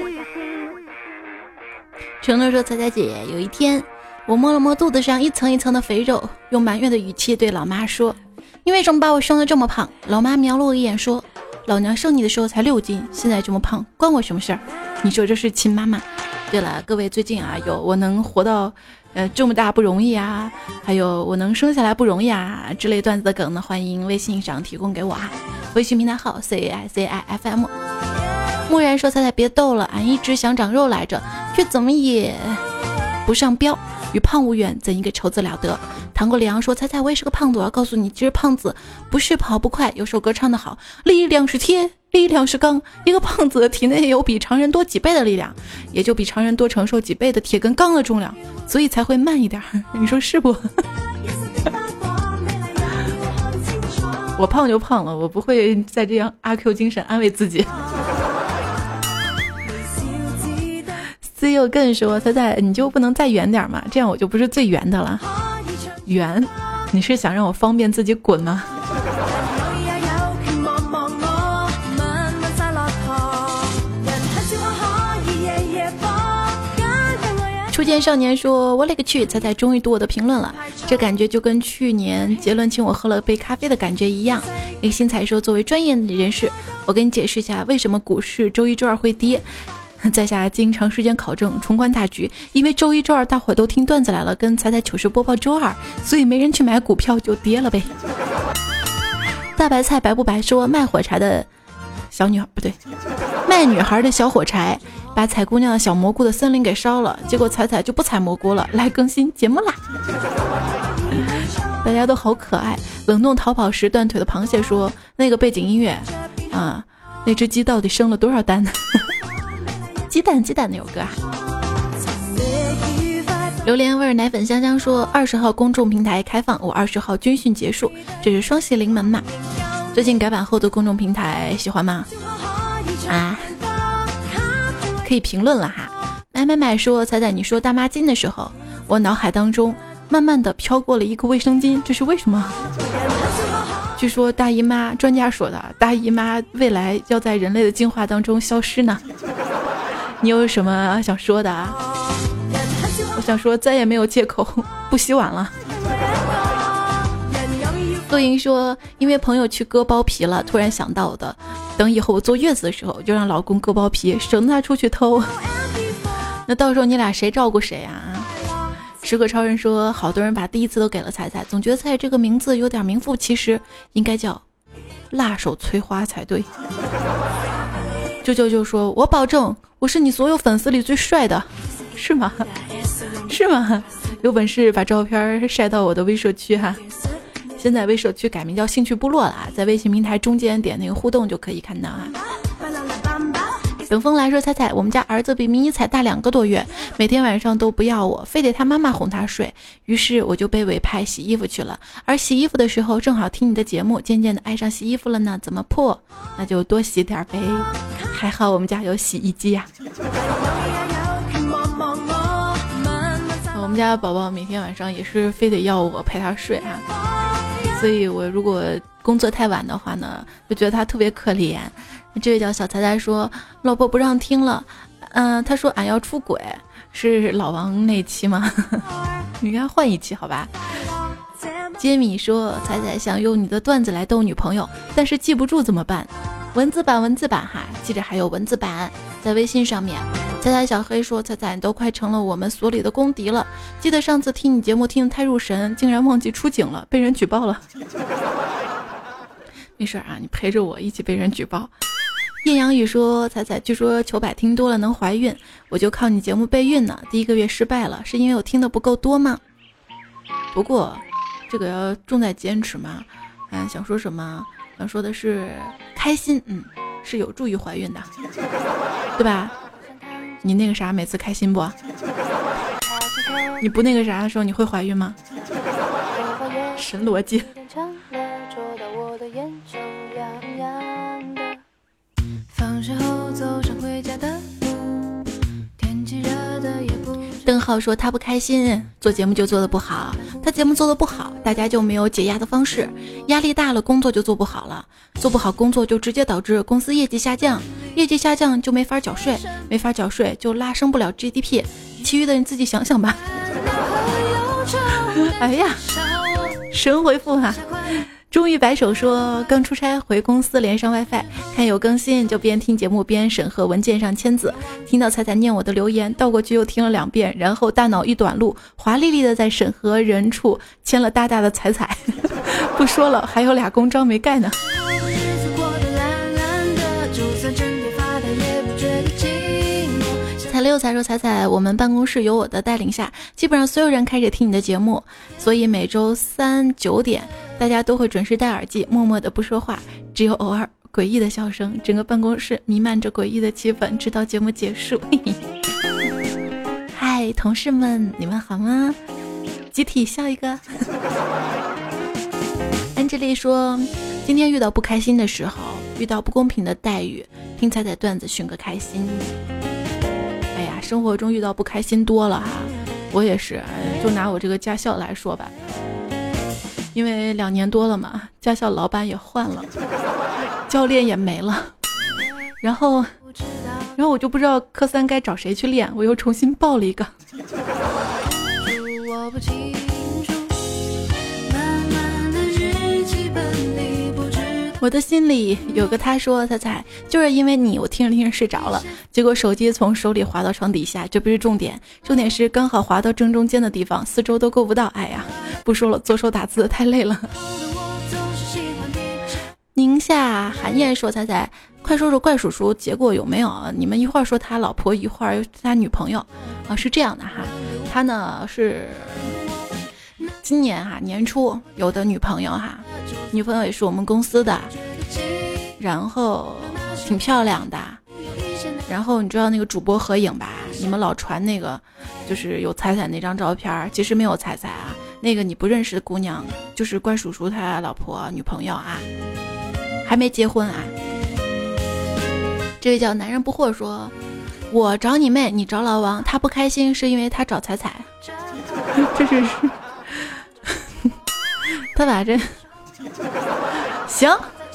承诺说，彩彩姐，有一天我摸了摸肚子上一层一层的肥肉，用埋怨的语气对老妈说，你为什么把我生得这么胖？老妈瞄了我一眼说，老娘生你的时候才6斤，现在这么胖关我什么事儿？你说这是亲妈妈？对了，各位最近啊，有我能活到这么大不容易啊，还有我能生下来不容易啊之类段子的梗呢，欢迎微信上提供给我啊，微信平台号 CAICIFM。木然说，彩彩别逗了，俺一直想长肉来着，却怎么也不上标，与胖无缘，怎一个愁字了得。唐国里昂说，彩彩，我也是个胖子，我要告诉你，其实胖子不是跑不快，有首歌唱得好，力量是铁，力量是钢，一个胖子体内有比常人多几倍的力量，也就比常人多承受几倍的铁跟钢的重量，所以才会慢一点，你说是不？我胖就胖了，我不会再这样阿 Q 精神安慰自己。C 又更说，彩彩你就不能再圆点吗？这样我就不是最圆的了。圆？你是想让我方便自己滚吗？初见少年说，我勒个去，彩彩终于读我的评论了，这感觉就跟去年杰伦请我喝了杯咖啡的感觉一样。一个新彩说，作为专业人士，我给你解释一下为什么股市周一周二会跌。在下经长时间考证，宏观大局，因为周一周二大伙都听段子来了，跟彩彩糗事播报周二，所以没人去买股票就跌了呗。大白菜白不白说，卖火柴的小女孩不对，卖女孩的小火柴把采姑娘的小蘑菇的森林给烧了，结果彩彩就不采蘑菇了，来更新节目啦。大家都好可爱。冷冻逃跑时断腿的螃蟹说，那个背景音乐啊，那只鸡到底生了多少蛋？鸡蛋那首歌啊。榴莲味奶粉香香说，20号公众平台开放，我20号军训结束，这是双喜临门嘛。最近改版后的公众平台喜欢吗？啊，可以评论了哈。买说，彩彩你说大妈巾的时候，我脑海当中慢慢的飘过了一个卫生巾，这是为什么？据说大姨妈，专家说的，大姨妈未来要在人类的进化当中消失呢。你有什么想说的啊？我想说再也没有借口不洗碗了。陆莹说，因为朋友去割包皮了，突然想到的，等以后我坐月子的时候就让老公割包皮，省得他出去偷。那到时候你俩谁照顾谁啊？时刻超人说，好多人把第一次都给了彩彩，总觉得彩彩这个名字有点名副其实，应该叫辣手摧花才对。舅舅就说，我保证我是你所有粉丝里最帅的。是吗？是吗？有本事把照片晒到我的微社区哈。现在微社区改名叫兴趣部落了，在微信平台中间点那个互动就可以看到啊。等风来说，彩彩，我们家儿子比迷你彩大2个多月，每天晚上都不要我，非得他妈妈哄他睡，于是我就被委派洗衣服去了。而洗衣服的时候正好听你的节目，渐渐的爱上洗衣服了呢，怎么破？那就多洗点呗。还好我们家有洗衣机呀。我们家宝宝每天晚上也是非得要我陪他睡啊，所以我如果工作太晚的话呢，就觉得他特别可怜。这位叫小彩彩说，老婆不让听了，他说俺要出轨，是老王那期吗？你该换一期好吧。杰米说，彩彩想用你的段子来逗女朋友，但是记不住怎么办？文字版哈，记着还有文字版，在微信上面。彩彩小黑说，彩彩你都快成了我们所里的公敌了，记得上次听你节目听得太入神，竟然忘记出警了，被人举报了。没事啊，你陪着我一起被人举报。艳阳雨说，彩彩据说糗百听多了能怀孕，我就靠你节目备孕呢，第1个月失败了，是因为我听的不够多吗？不过这个要重在坚持嘛。想说什么？想说的是开心，是有助于怀孕的，对吧？你那个啥，每次开心不？你不那个啥的时候，你会怀孕吗？神逻辑。邓浩说他不开心，做节目就做得不好，他节目做得不好，大家就没有解压的方式，压力大了工作就做不好了，做不好工作就直接导致公司业绩下降，业绩下降就没法缴税，没法缴税就拉升不了 GDP， 其余的你自己想想吧。哎呀，神回复哈。终于摆手说，刚出差回公司连上 WiFi， 看有更新就边听节目边审核文件上签字，听到彩彩念我的留言，倒过去又听了2遍，然后大脑一短路，华丽丽的在审核人处签了大大的彩彩。不说了，还有2公章没盖呢。彩六才说，彩彩，我们办公室有我的带领下，基本上所有人开始听你的节目，所以每周3 9点大家都会准时戴耳机，默默的不说话，只有偶尔诡异的笑声，整个办公室弥漫着诡异的气氛，直到节目结束。嗨，同事们，你们好吗？集体笑一个。安吉丽说，今天遇到不开心的时候，遇到不公平的待遇，听彩彩段子寻个开心。哎呀，生活中遇到不开心多了哈，我也是，就拿我这个驾校来说吧，因为2年多了嘛，驾校老板也换了，教练也没了，然后我就不知道科3该找谁去练，我又重新报了一个。我的心里有个他说，彩彩，就是因为你，我听着听着睡着了，结果手机从手里滑到床底下，这不是重点，重点是刚好滑到正中间的地方，4周都够不到。哎呀，不说了，左手打字太累了。宁夏寒燕说，彩彩，快说说怪叔叔结果有没有？你们一会儿说他老婆，一会儿他女朋友啊？是这样的哈，他呢是今年哈年初有的女朋友哈，女朋友也是我们公司的，然后挺漂亮的，然后你知道那个主播合影吧，你们老传那个就是有彩彩那张照片，其实没有彩彩啊，那个你不认识的姑娘就是关叔叔他老婆女朋友啊，还没结婚啊。这位叫男人不惑说，我找你妹，你找老王，他不开心是因为他找彩彩。这是他把这行。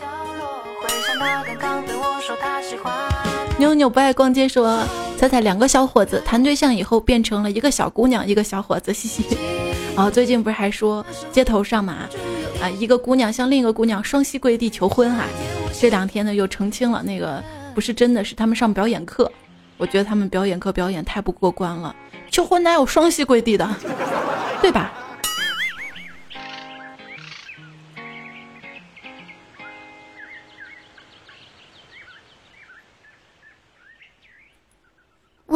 妞妞不爱逛街说，彩彩2个小伙子谈对象以后变成了1个小姑娘1个小伙子，嘻嘻。最近不是还说街头上嘛，一个姑娘向另一个姑娘双膝跪地求婚哈，这2天呢又澄清了，那个不是真的，是他们上表演课。我觉得他们表演课表演太不过关了，求婚哪有双膝跪地的，对吧？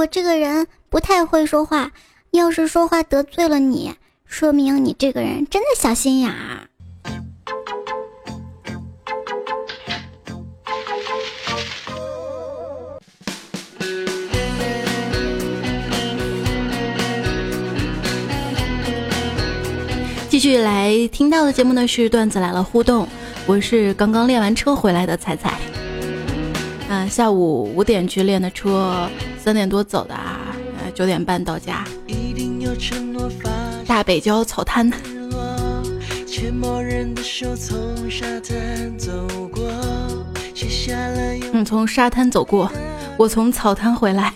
我这个人不太会说话，要是说话得罪了你，说明你这个人真的小心眼儿。 继续来听到的节目呢是段子来了互动，我是刚刚练完车回来的彩彩。下午5点去练的车，3点多走的啊，9点半到家。大北郊草滩。从沙滩走过，我从草滩回来。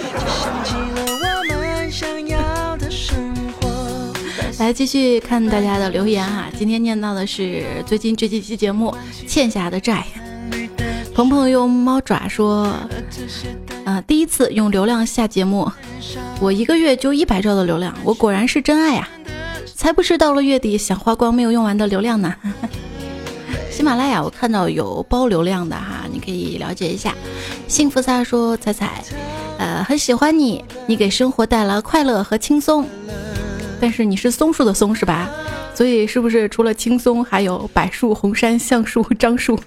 来继续看大家的留言啊，今天念到的是最近这几期节目欠下的债。鹏鹏用猫爪说，第一次用流量下节目，我1个月就100兆的流量，我果然是真爱啊！才不是到了月底想花光没有用完的流量呢。喜马拉雅我看到有包流量的哈，你可以了解一下。幸福撒说，彩彩，很喜欢你，你给生活带来快乐和轻松。但是你是松树的松是吧？所以是不是除了轻松还有柏树、红杉、橡树、樟树？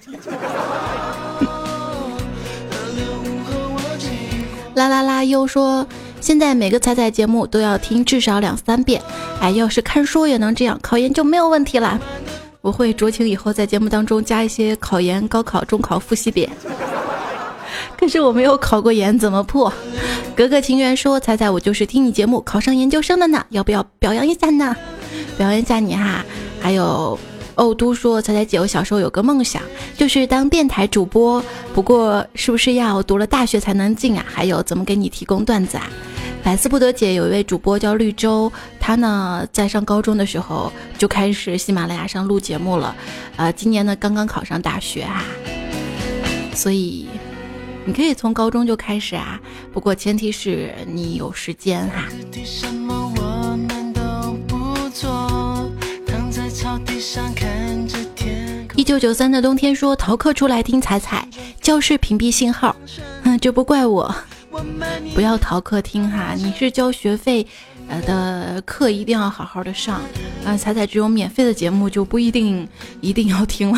啦啦啦又说，现在每个彩彩节目都要听至少2-3遍，要是看书也能这样，考研就没有问题了。我会酌情以后在节目当中加一些考研、高考、中考复习点。可是我没有考过研，怎么破？格格情缘说，彩彩我就是听你节目考上研究生的呢，要不要表扬一下呢？表扬一下你哈。还有欧都说，彩彩姐我小时候有个梦想，就是当电台主播，不过是不是要读了大学才能进啊？还有怎么给你提供段子啊？百思不得解有一位主播叫绿洲，他呢在上高中的时候就开始喜马拉雅上录节目了，今年呢刚刚考上大学哈，所以你可以从高中就开始啊，不过前提是你有时间哈。1993的冬天说，逃课出来听彩彩，教室屏蔽信号，这不怪我，不要逃课听哈，你是交学费的课一定要好好的上，彩彩只有免费的节目就不一定要听了。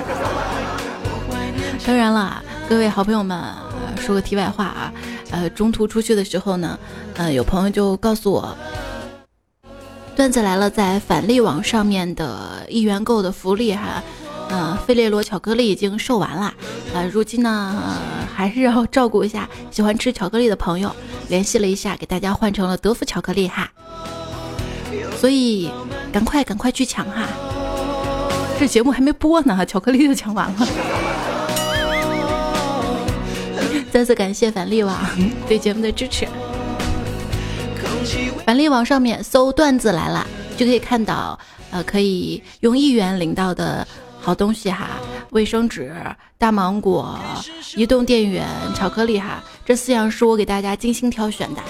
当然了，各位好朋友们，说个题外话啊，中途出去的时候呢，有朋友就告诉我，段子来了在返利网上面的1元购的福利哈，费列罗巧克力已经售完了，如今呢还是要照顾一下喜欢吃巧克力的朋友，联系了一下，给大家换成了德芙巧克力哈，所以赶快去抢哈，这节目还没播呢，巧克力就抢完了。再次感谢返利网对节目的支持。返利网上面搜段子来了，就可以看到可以用1元领到的好东西哈，卫生纸、大芒果、移动电源、巧克力哈，这4样是我给大家精心挑选的。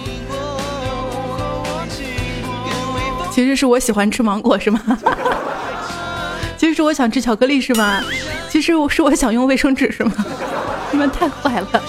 其实是我喜欢吃芒果是吗？其实是我想吃巧克力是吗？其实是我想用卫生纸是吗？你们太坏了。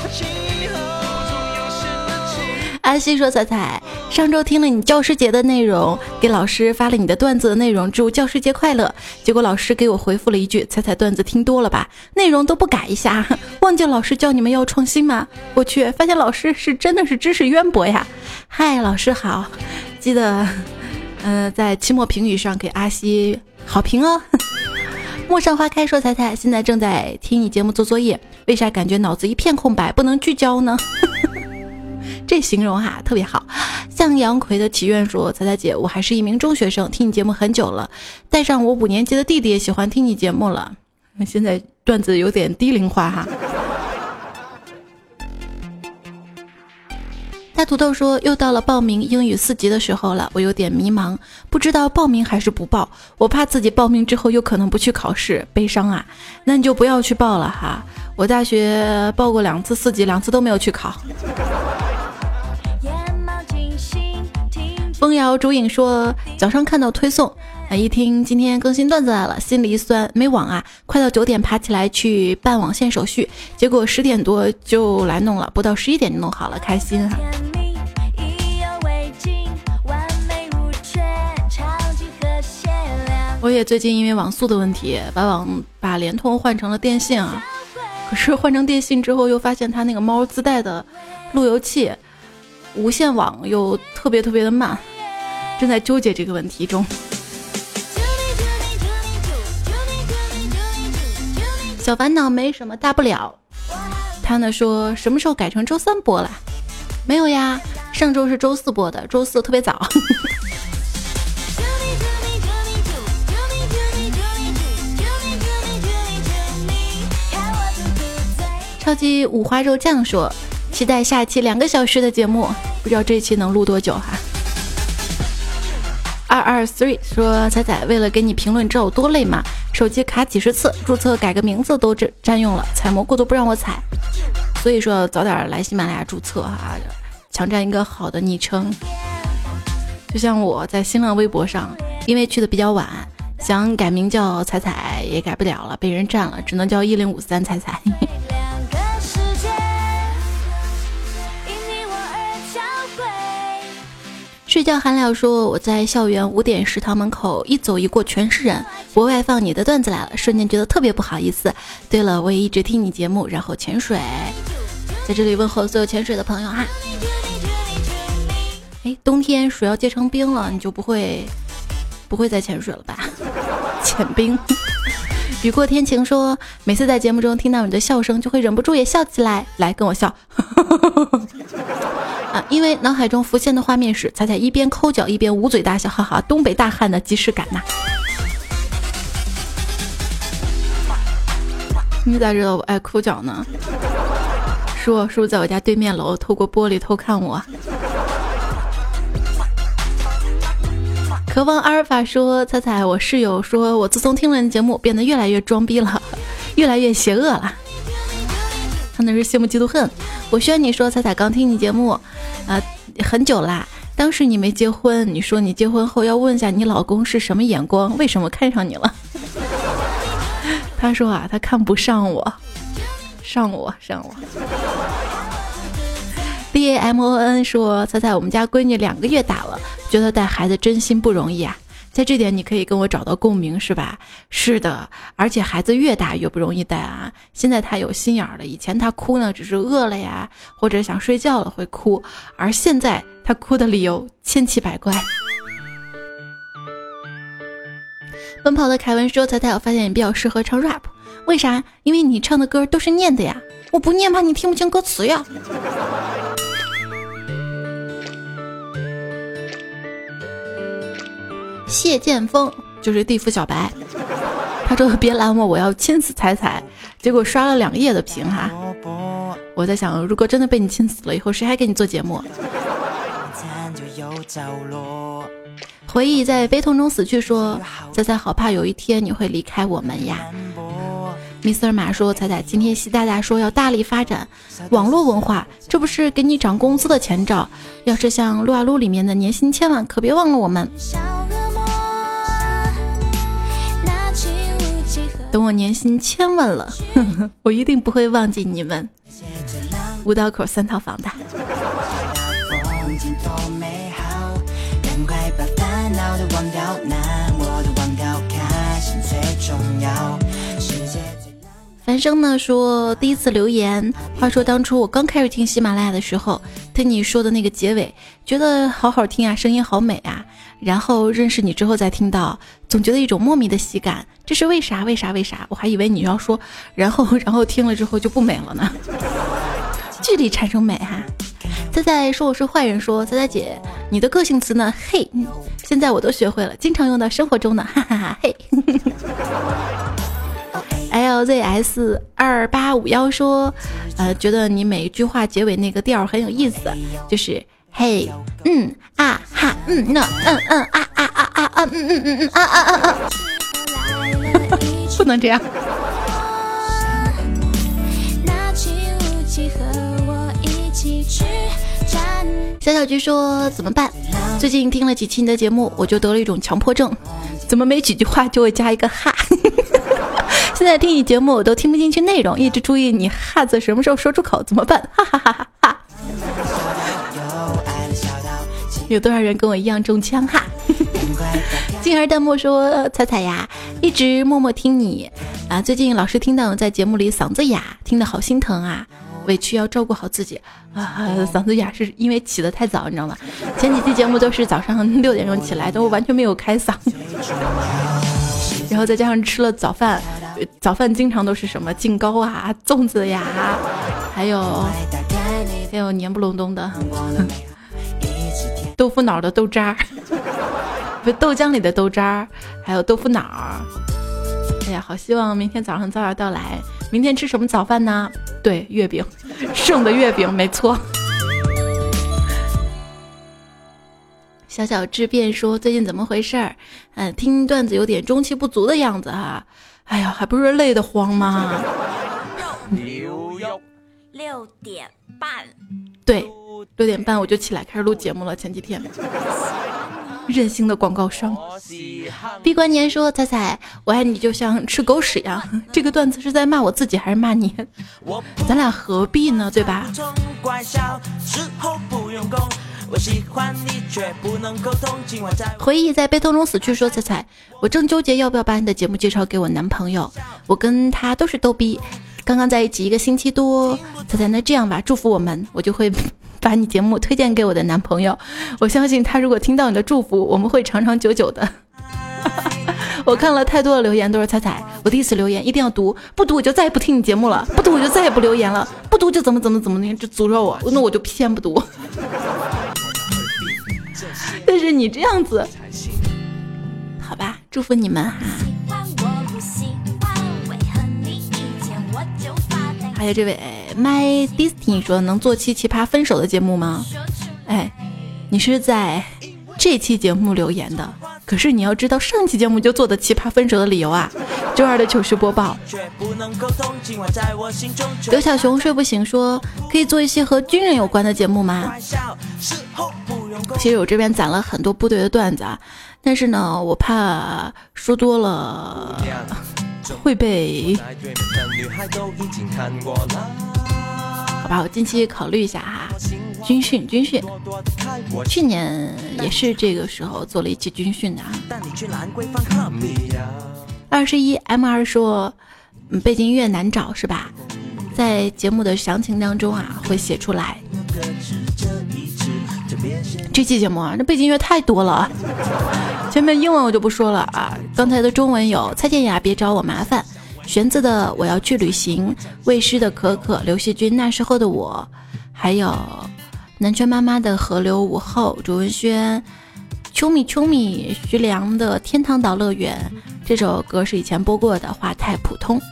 安西说，彩彩上周听了你教师节的内容，给老师发了你的段子的内容，祝教师节快乐。结果老师给我回复了一句，彩彩段子听多了吧，内容都不改一下，忘记老师教你们要创新吗？我去，发现老师真的是知识渊博呀。嗨，老师好，记得在期末评语上给阿西好评哦。陌上花开说，彩彩现在正在听你节目做作业，为啥感觉脑子一片空白不能聚焦呢？这形容哈特别好。向阳葵的祈愿说，彩彩姐我还是一名中学生，听你节目很久了，带上我5年级的弟弟也喜欢听你节目了，现在段子有点低龄化哈。大土豆说，又到了报名英语4级的时候了，我有点迷茫，不知道报名还是不报，我怕自己报名之后有可能不去考试，悲伤啊。那你就不要去报了哈，我大学报过2次4级，2次都没有去考。 风摇烛影说早上看到推送，一听今天更新段子来了，心里一酸，没网啊，快到9点爬起来去办网线手续，结果10点多就来弄了，不到11点就弄好了，开心啊。我也最近因为网速的问题把联通换成了电信啊，可是换成电信之后又发现它那个猫自带的路由器无线网又特别的慢，正在纠结这个问题中。小烦恼没什么大不了，他呢说什么时候改成周3播了？没有呀，上周是周4播的，周4特别早。超级五花肉酱说期待下期2个小时的节目，不知道这期能录多久哈。223说彩彩为了给你评论知道我多累吗？手机卡几十次，注册改个名字都占用了，采蘑菇都不让我采，所以说早点来喜马拉雅注册哈，抢占一个好的昵称。就像我在新浪微博上，因为去的比较晚，想改名叫彩彩也改不了了，被人占了，只能叫1053彩彩。睡觉韩聊说我在校园5点食堂门口一走一过全是人，国外放你的段子来了，瞬间觉得特别不好意思。对了，我也一直听你节目，然后潜水，在这里问候所有潜水的朋友哈。冬天水要结成冰了，你就不会再潜水了吧？潜冰。雨过天晴说每次在节目中听到你的笑声就会忍不住也笑起来，来跟我笑。因为脑海中浮现的画面是彩彩一边抠脚一边捂嘴大笑，哈哈，东北大汉的即视感呐。你咋知道我爱抠脚呢？是不是在我家对面楼透过玻璃偷看我？渴望阿尔法说彩彩，我室友说我自从听了你节目变得越来越装逼了，越来越邪恶了。他那是羡慕嫉妒恨。我宣你说彩彩刚听你节目很久啦，当时你没结婚，你说你结婚后要问一下你老公是什么眼光，为什么看上你了。他说他看不上我，上我。DAMON 说彩彩，我们家闺女2个月大了，觉得带孩子真心不容易啊，在这点你可以跟我找到共鸣是吧？是的，而且孩子越大越不容易带啊。现在他有心眼了，以前他哭呢只是饿了呀，或者想睡觉了会哭，而现在他哭的理由千奇百怪。奔跑的凯文说彩彩，我发现你比较适合唱 rap， 为啥？因为你唱的歌都是念的呀，我不念怕你听不清歌词呀。谢剑锋就是地府小白，他说别拦我，我要亲死彩彩，结果刷了2页的屏哈。我在想，如果真的被你亲死了以后，谁还给你做节目？回忆在悲痛中死去说彩彩好怕有一天你会离开我们呀。Mr. 马说彩彩，今天习大大说要大力发展网络文化，这不是给你涨工资的前兆，要是像撸啊撸里面的年薪1000万，可别忘了我们。等我年薪1000万了，我一定不会忘记你们。五道口3套房的。樊生呢说第一次留言，话说当初我刚开始听喜马拉雅的时候，听你说的那个结尾，觉得好好听啊，声音好美啊，然后认识你之后再听到，总觉得一种莫名的喜感，这是为啥？我还以为你要说然后听了之后就不美了呢。距离产生美哈。仔仔说我是坏人说彩彩姐你的个性词呢嘿，现在我都学会了，经常用到生活中呢，哈哈哈嘿。LZS2851说觉得你每一句话结尾那个调很有意思，就是嘿哈那不能这样。小小菊说怎么办？ 最近听了几期你的节目，我就得了一种强迫症，怎么没几句话就会加一个哈。现在听你节目我都听不进去内容，一直注意你哈字什么时候说出口，怎么办？哈哈哈哈哈。有多少人跟我一样中枪哈？静儿弹幕说：彩彩呀，一直默默听你啊，最近老是听到在节目里嗓子哑，听得好心疼啊，委屈要照顾好自己啊。嗓子哑是因为起得太早，你知道吗？前几期节目都是早上6点钟起来，都完全没有开嗓，然后再加上吃了早饭，早饭经常都是什么劲糕啊、粽子呀，还有黏不隆咚的豆腐脑的豆渣儿。不，豆浆里的豆渣儿，还有豆腐脑儿。哎呀，好希望明天早上早点到来。明天吃什么早饭呢？对，月饼，剩的月饼，没错。小小质变说最近怎么回事儿？听段子有点中气不足的样子哈。哎呀，还不是累得慌吗？6点半。对，6点半我就起来开始录节目了。前几天。任性的广告商。闭关年说：彩彩，我爱你就像吃狗屎一样。这个段子是在骂我自己还是骂你？咱俩何必呢，对吧？回忆在悲痛中死去说：彩彩，我正纠结要不要把你的节目介绍给我男朋友，我跟他都是逗逼，刚刚在一起1个星期多。彩彩，那这样吧，祝福我们，我就会把你节目推荐给我的男朋友，我相信他如果听到你的祝福，我们会长长久久的。我看了太多的留言都是彩彩，我第一次留言一定要读，不读我就再也不听你节目了，不读我就再也不留言了，不读就怎么就诅咒我，那我就偏不读。但是你这样子，好吧，祝福你们哈。还有这位My Disney 说，能做期奇葩分手的节目吗？哎，你是在这期节目留言的，可是你要知道上期节目就做的奇葩分手的理由啊。周二的糗事播报，刘小熊睡不醒说，可以做一些和军人有关的节目吗？其实我这边攒了很多部队的段子啊，但是呢，我怕说多了会被，好吧，我近期考虑一下哈。军训，去年也是这个时候做了一期军训的啊。21M2 说，背景音乐难找是吧？在节目的详情当中啊，会写出来。这期节目啊，这背景音乐太多了，前面英文我就不说了啊。刚才的中文有蔡健雅别找我麻烦，玄子的我要去旅行，魏诗的可可，刘惜君那时候的我，还有南拳妈妈的河流午后，卓文萱，秋米徐良的天堂岛乐园。这首歌是以前播过的，话太普通。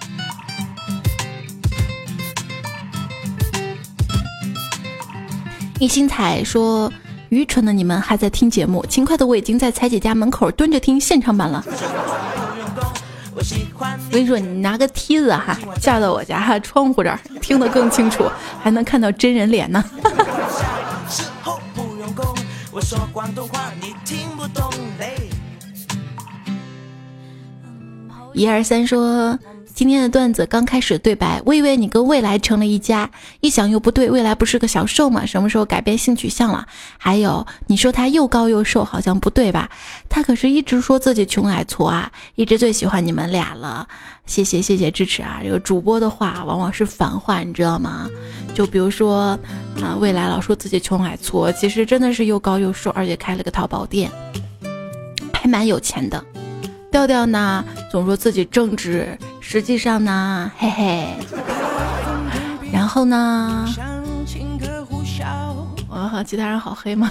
一心彩说，愚蠢的你们还在听节目，勤快的我已经在彩姐家门口蹲着听现场版了。我跟你说，你拿个梯子哈架到我家窗户这儿，听得更清楚，还能看到真人脸呢。123说，今天的段子刚开始对白，我以为你跟未来成了一家，一想又不对，未来不是个小瘦吗？什么时候改变性取向了？还有你说他又高又瘦，好像不对吧？他可是一直说自己穷矮矬啊，一直最喜欢你们俩了，谢谢支持啊！这个主播的话往往是反话，你知道吗？就比如说未来老说自己穷矮矬，其实真的是又高又瘦，而且开了个淘宝店，还蛮有钱的。调调呢总说自己正直，实际上呢嘿嘿。然后呢其他人好黑吗？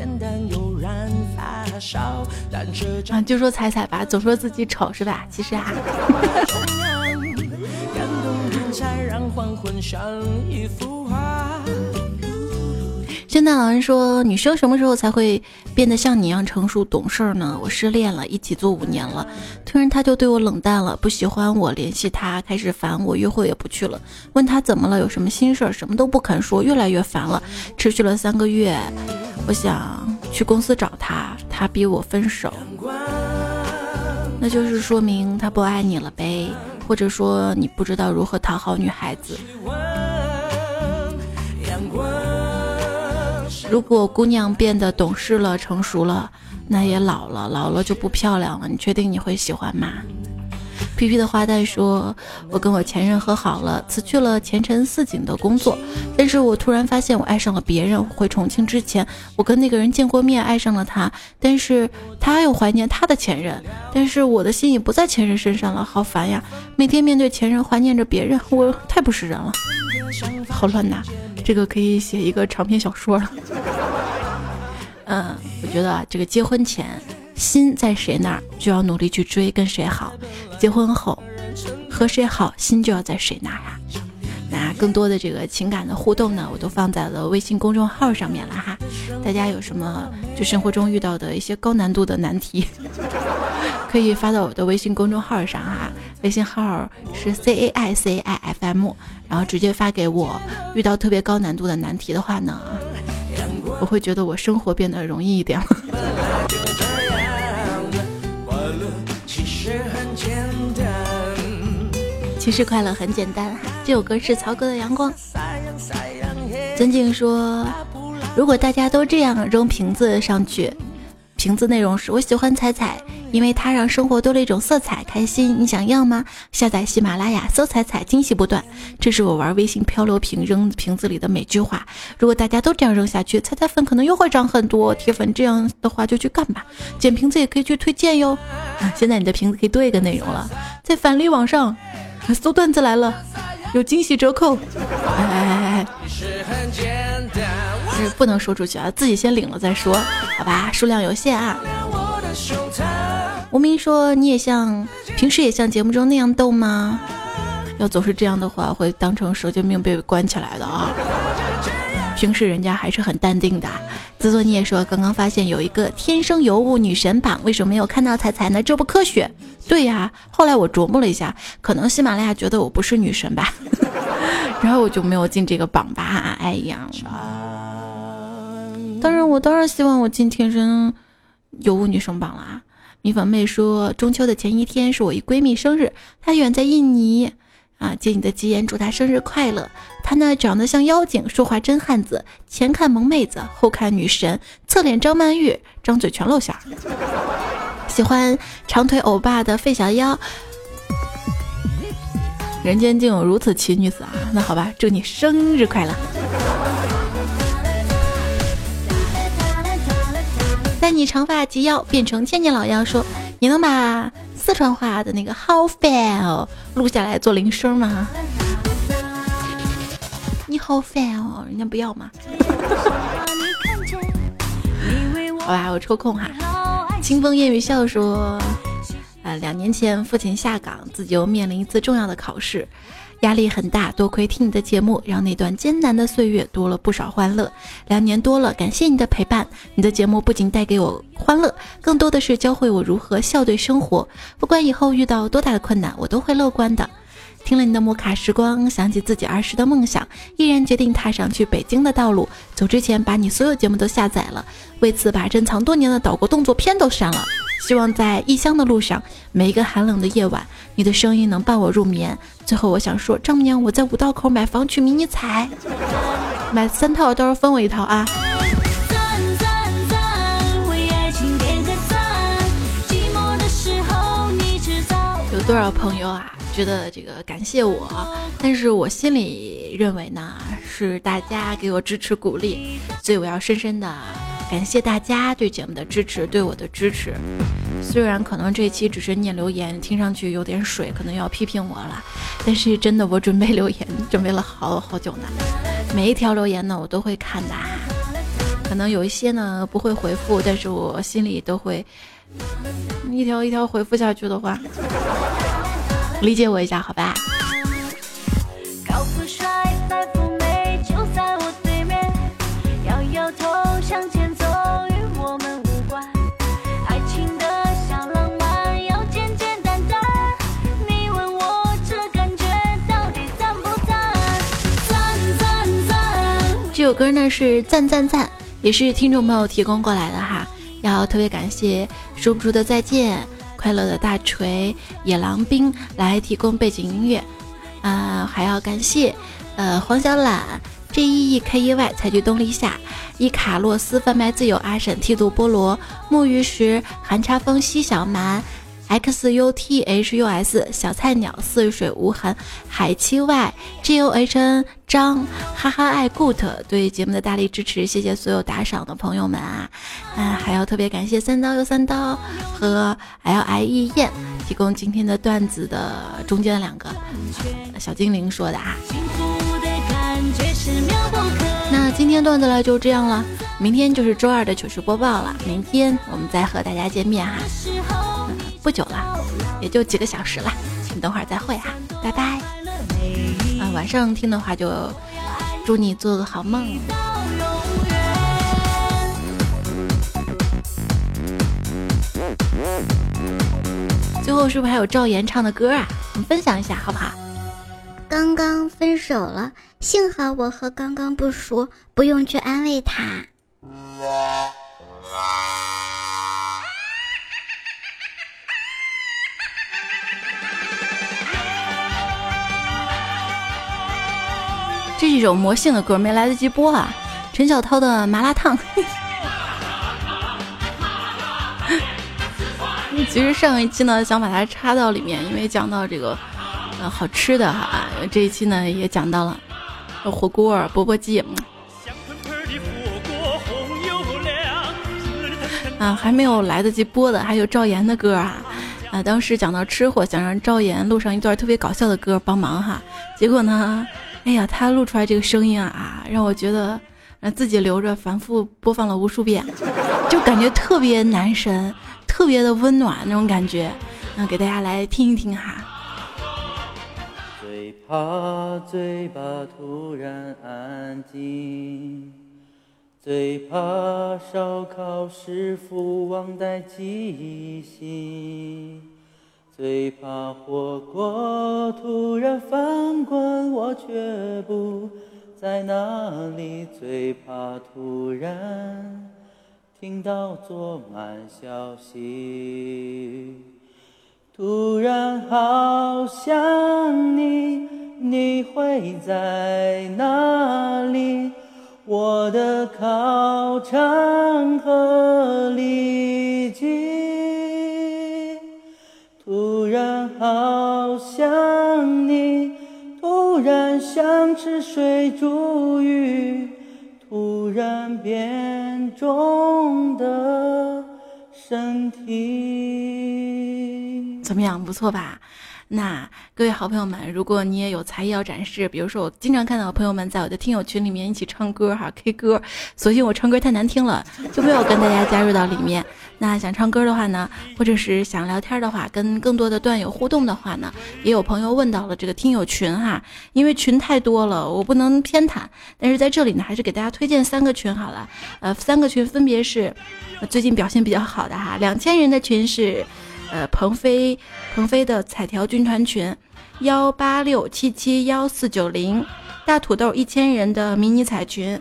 就说彩彩吧，总说自己丑是吧？其实圣诞老人说，女生什么时候才会变得像你一样成熟懂事呢？我失恋了，一起做5年了，突然他就对我冷淡了，不喜欢我，联系他开始烦我，约会也不去了，问他怎么了，有什么心事，什么都不肯说，越来越烦了，持续了3个月。我想去公司找他，他逼我分手，那就是说明他不爱你了呗，或者说你不知道如何讨好女孩子。如果姑娘变得懂事了成熟了，那也老了就不漂亮了，你确定你会喜欢吗？皮皮的花旦说，我跟我前任和好了，辞去了前程似锦的工作，但是我突然发现我爱上了别人。回重庆之前我跟那个人见过面，爱上了他，但是他又怀念他的前任，但是我的心已不在前任身上了，好烦呀，每天面对前任怀念着别人，我太不是人了，好乱呐，这个可以写一个长篇小说了。我觉得这个结婚前心在谁那儿就要努力去追跟谁好，结婚后和谁好心就要在谁那儿啊。那更多的这个情感的互动呢，我都放在了微信公众号上面了哈，大家有什么就生活中遇到的一些高难度的难题可以发到我的微信公众号上哈，微信号是 CAICAIFM， 然后直接发给我。遇到特别高难度的难题的话呢，我会觉得我生活变得容易一点了。其实快乐很简单，这首歌是曹格的《阳光》。曾静说，如果大家都这样扔瓶子上去，瓶子内容是我喜欢彩彩，因为它让生活多了一种色彩，开心，你想要吗？下载喜马拉雅搜彩彩，惊喜不断。这是我玩微信漂流瓶扔瓶子里的每句话。如果大家都这样扔下去，彩彩粉可能又会涨很多，铁粉这样的话就去干吧，捡瓶子也可以去推荐哟。现在你的瓶子可以多一个内容了，在返利网上搜段子来了，有惊喜折扣。不能说出去啊，自己先领了再说，好吧，数量有限啊。无名说，你也像平时也像节目中那样逗吗？要总是这样的话，会当成蛇精病被关起来的啊。平时人家还是很淡定的。自作孽说，刚刚发现有一个天生尤物女神榜，为什么没有看到彩彩呢？这不科学。对呀，后来我琢磨了一下，可能喜马拉雅觉得我不是女神吧然后我就没有进这个榜吧。哎呀，我当然希望我进天生尤物女神榜啦。米粉妹说，中秋的前一天是我一闺蜜生日，她远在印尼借你的吉言祝她生日快乐。她呢长得像妖精，说话真汉子，前看萌妹子，后看女神，侧脸张曼玉，张嘴全露馅。喜欢长腿欧巴的费小妖，人间竟有如此奇女子啊！那好吧，祝你生日快乐。在你长发及腰变成千年老妖说，你能把四川话的那个 how fail 录下来做铃声吗？你好 fail， 人家不要吗？好吧，我抽空哈。清风夜雨笑说，2年前父亲下岗，自己又面临一次重要的考试，压力很大，多亏听你的节目，让那段艰难的岁月多了不少欢乐。2年多了，感谢你的陪伴，你的节目不仅带给我欢乐，更多的是教会我如何笑对生活。不管以后遇到多大的困难，我都会乐观的。听了你的摩卡时光，想起自己儿时的梦想，毅然决定踏上去北京的道路。走之前把你所有节目都下载了，为此把珍藏多年的岛国动作片都删了。希望在异乡的路上，每一个寒冷的夜晚，你的声音能伴我入眠。最后我想说，丈母娘，我在五道口买房去迷你彩，买3套到时候分我1套啊。有多少朋友啊觉得这个感谢我，但是我心里认为呢，是大家给我支持鼓励，所以我要深深的感谢大家对节目的支持，对我的支持。虽然可能这一期只是念留言，听上去有点水，可能要批评我了，但是真的我准备留言准备了好久呢，每一条留言呢我都会看的，可能有一些呢不会回复，但是我心里都会一条一条回复下去的话，理解我一下好吧。高富帅白富美就在我对面，摇摇头向前走与我们无关，爱情的小浪漫要简简单单，你问我这感觉到底赞不赞？赞赞赞！这首歌呢是赞赞赞， 也是听众朋友提供过来的哈。要特别感谢说不出的再见、快乐的大锤、野狼兵来提供背景音乐，还要感谢黄小懒、JEEKEY、采菊东篱下、伊卡洛斯、贩卖自由、阿婶、剃度菠萝、木鱼石、韩茶风、西小蛮、XUTHUS、小菜鸟、似水无痕、海七 Y、GOHN、张哈哈爱 good 对节目的大力支持，谢谢所有打赏的朋友们啊！还要特别感谢三刀又三刀和 LIE 燕提供今天的段子的中间的2个小精灵说的啊。那今天段子了就这样了，明天就是周2的糗事播报了，明天我们再和大家见面哈。不久了，也就几个小时了，你等会儿再会哈，拜拜。晚上听的话就祝你做个好梦。最后是不是还有赵岩唱的歌啊？你分享一下好不好？ 刚刚分手了，幸好我和刚刚不熟，不用去安慰他。 这是一首魔性的歌，没来得及播啊。陈小涛的麻辣烫。其实上一期呢想把它插到里面，因为讲到这个好吃的哈，这一期呢也讲到了火锅、钵钵鸡。还没有来得及播的还有赵岩的歌啊。当时讲到吃货，想让赵岩录上一段特别搞笑的歌帮忙哈，结果呢哎呀，他录出来这个声音啊，让我觉得自己留着反复播放了无数遍，就感觉特别男神，特别的温暖那种感觉。给大家来听一听哈。 最怕嘴巴突然安静，最怕烧烤师傅忘带记性，最怕火锅突然翻滚，我却不在哪里，最怕突然听到昨晚消息，突然好想你，你会在哪里？我的烤肠和里脊，突然好想你，突然想吃水煮鱼，突然变重的身体。 怎么样，不错吧？那各位好朋友们，如果你也有才艺要展示，比如说我经常看到朋友们在我的听友群里面一起唱歌哈 K 歌，所幸我唱歌太难听了，就没有跟大家加入到里面。那想唱歌的话呢，或者是想聊天的话，跟更多的段友互动的话呢，也有朋友问到了这个听友群哈，因为群太多了，我不能偏袒，但是在这里呢，还是给大家推荐3个群好了。3个群分别是最近表现比较好的哈，2000人的群是鹏飞的彩条军团群186771490，大土豆1000人的迷你彩群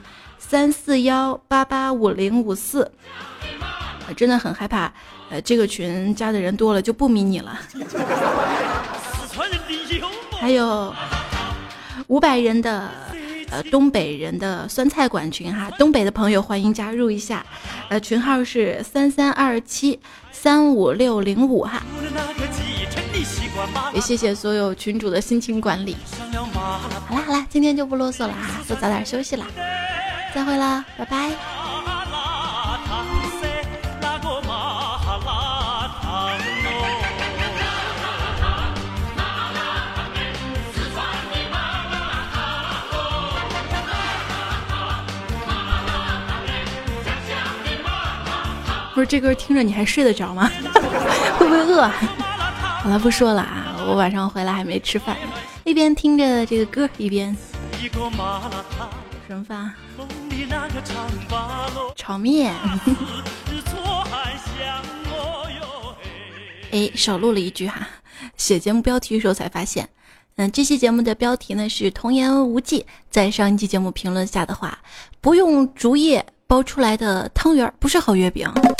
341885054。真的很害怕这个群加的人多了就不迷你了。还有500人的东北人的酸菜馆群哈，东北的朋友欢迎加入一下，群号是3327-35605哈。也谢谢所有群主的辛勤管理。好啦，今天就不啰嗦了哈，都早点休息啦，再会啦，拜拜。不是这歌听着你还睡得着吗？会不会饿？好了，不说了啊，我晚上回来还没吃饭，一边听着这个歌一边什么饭？炒面。少录了一句哈，写节目标题的时候才发现，这期节目的标题呢是童言无忌，在上一期节目评论下的话，不用竹叶包出来的汤圆不是好月饼。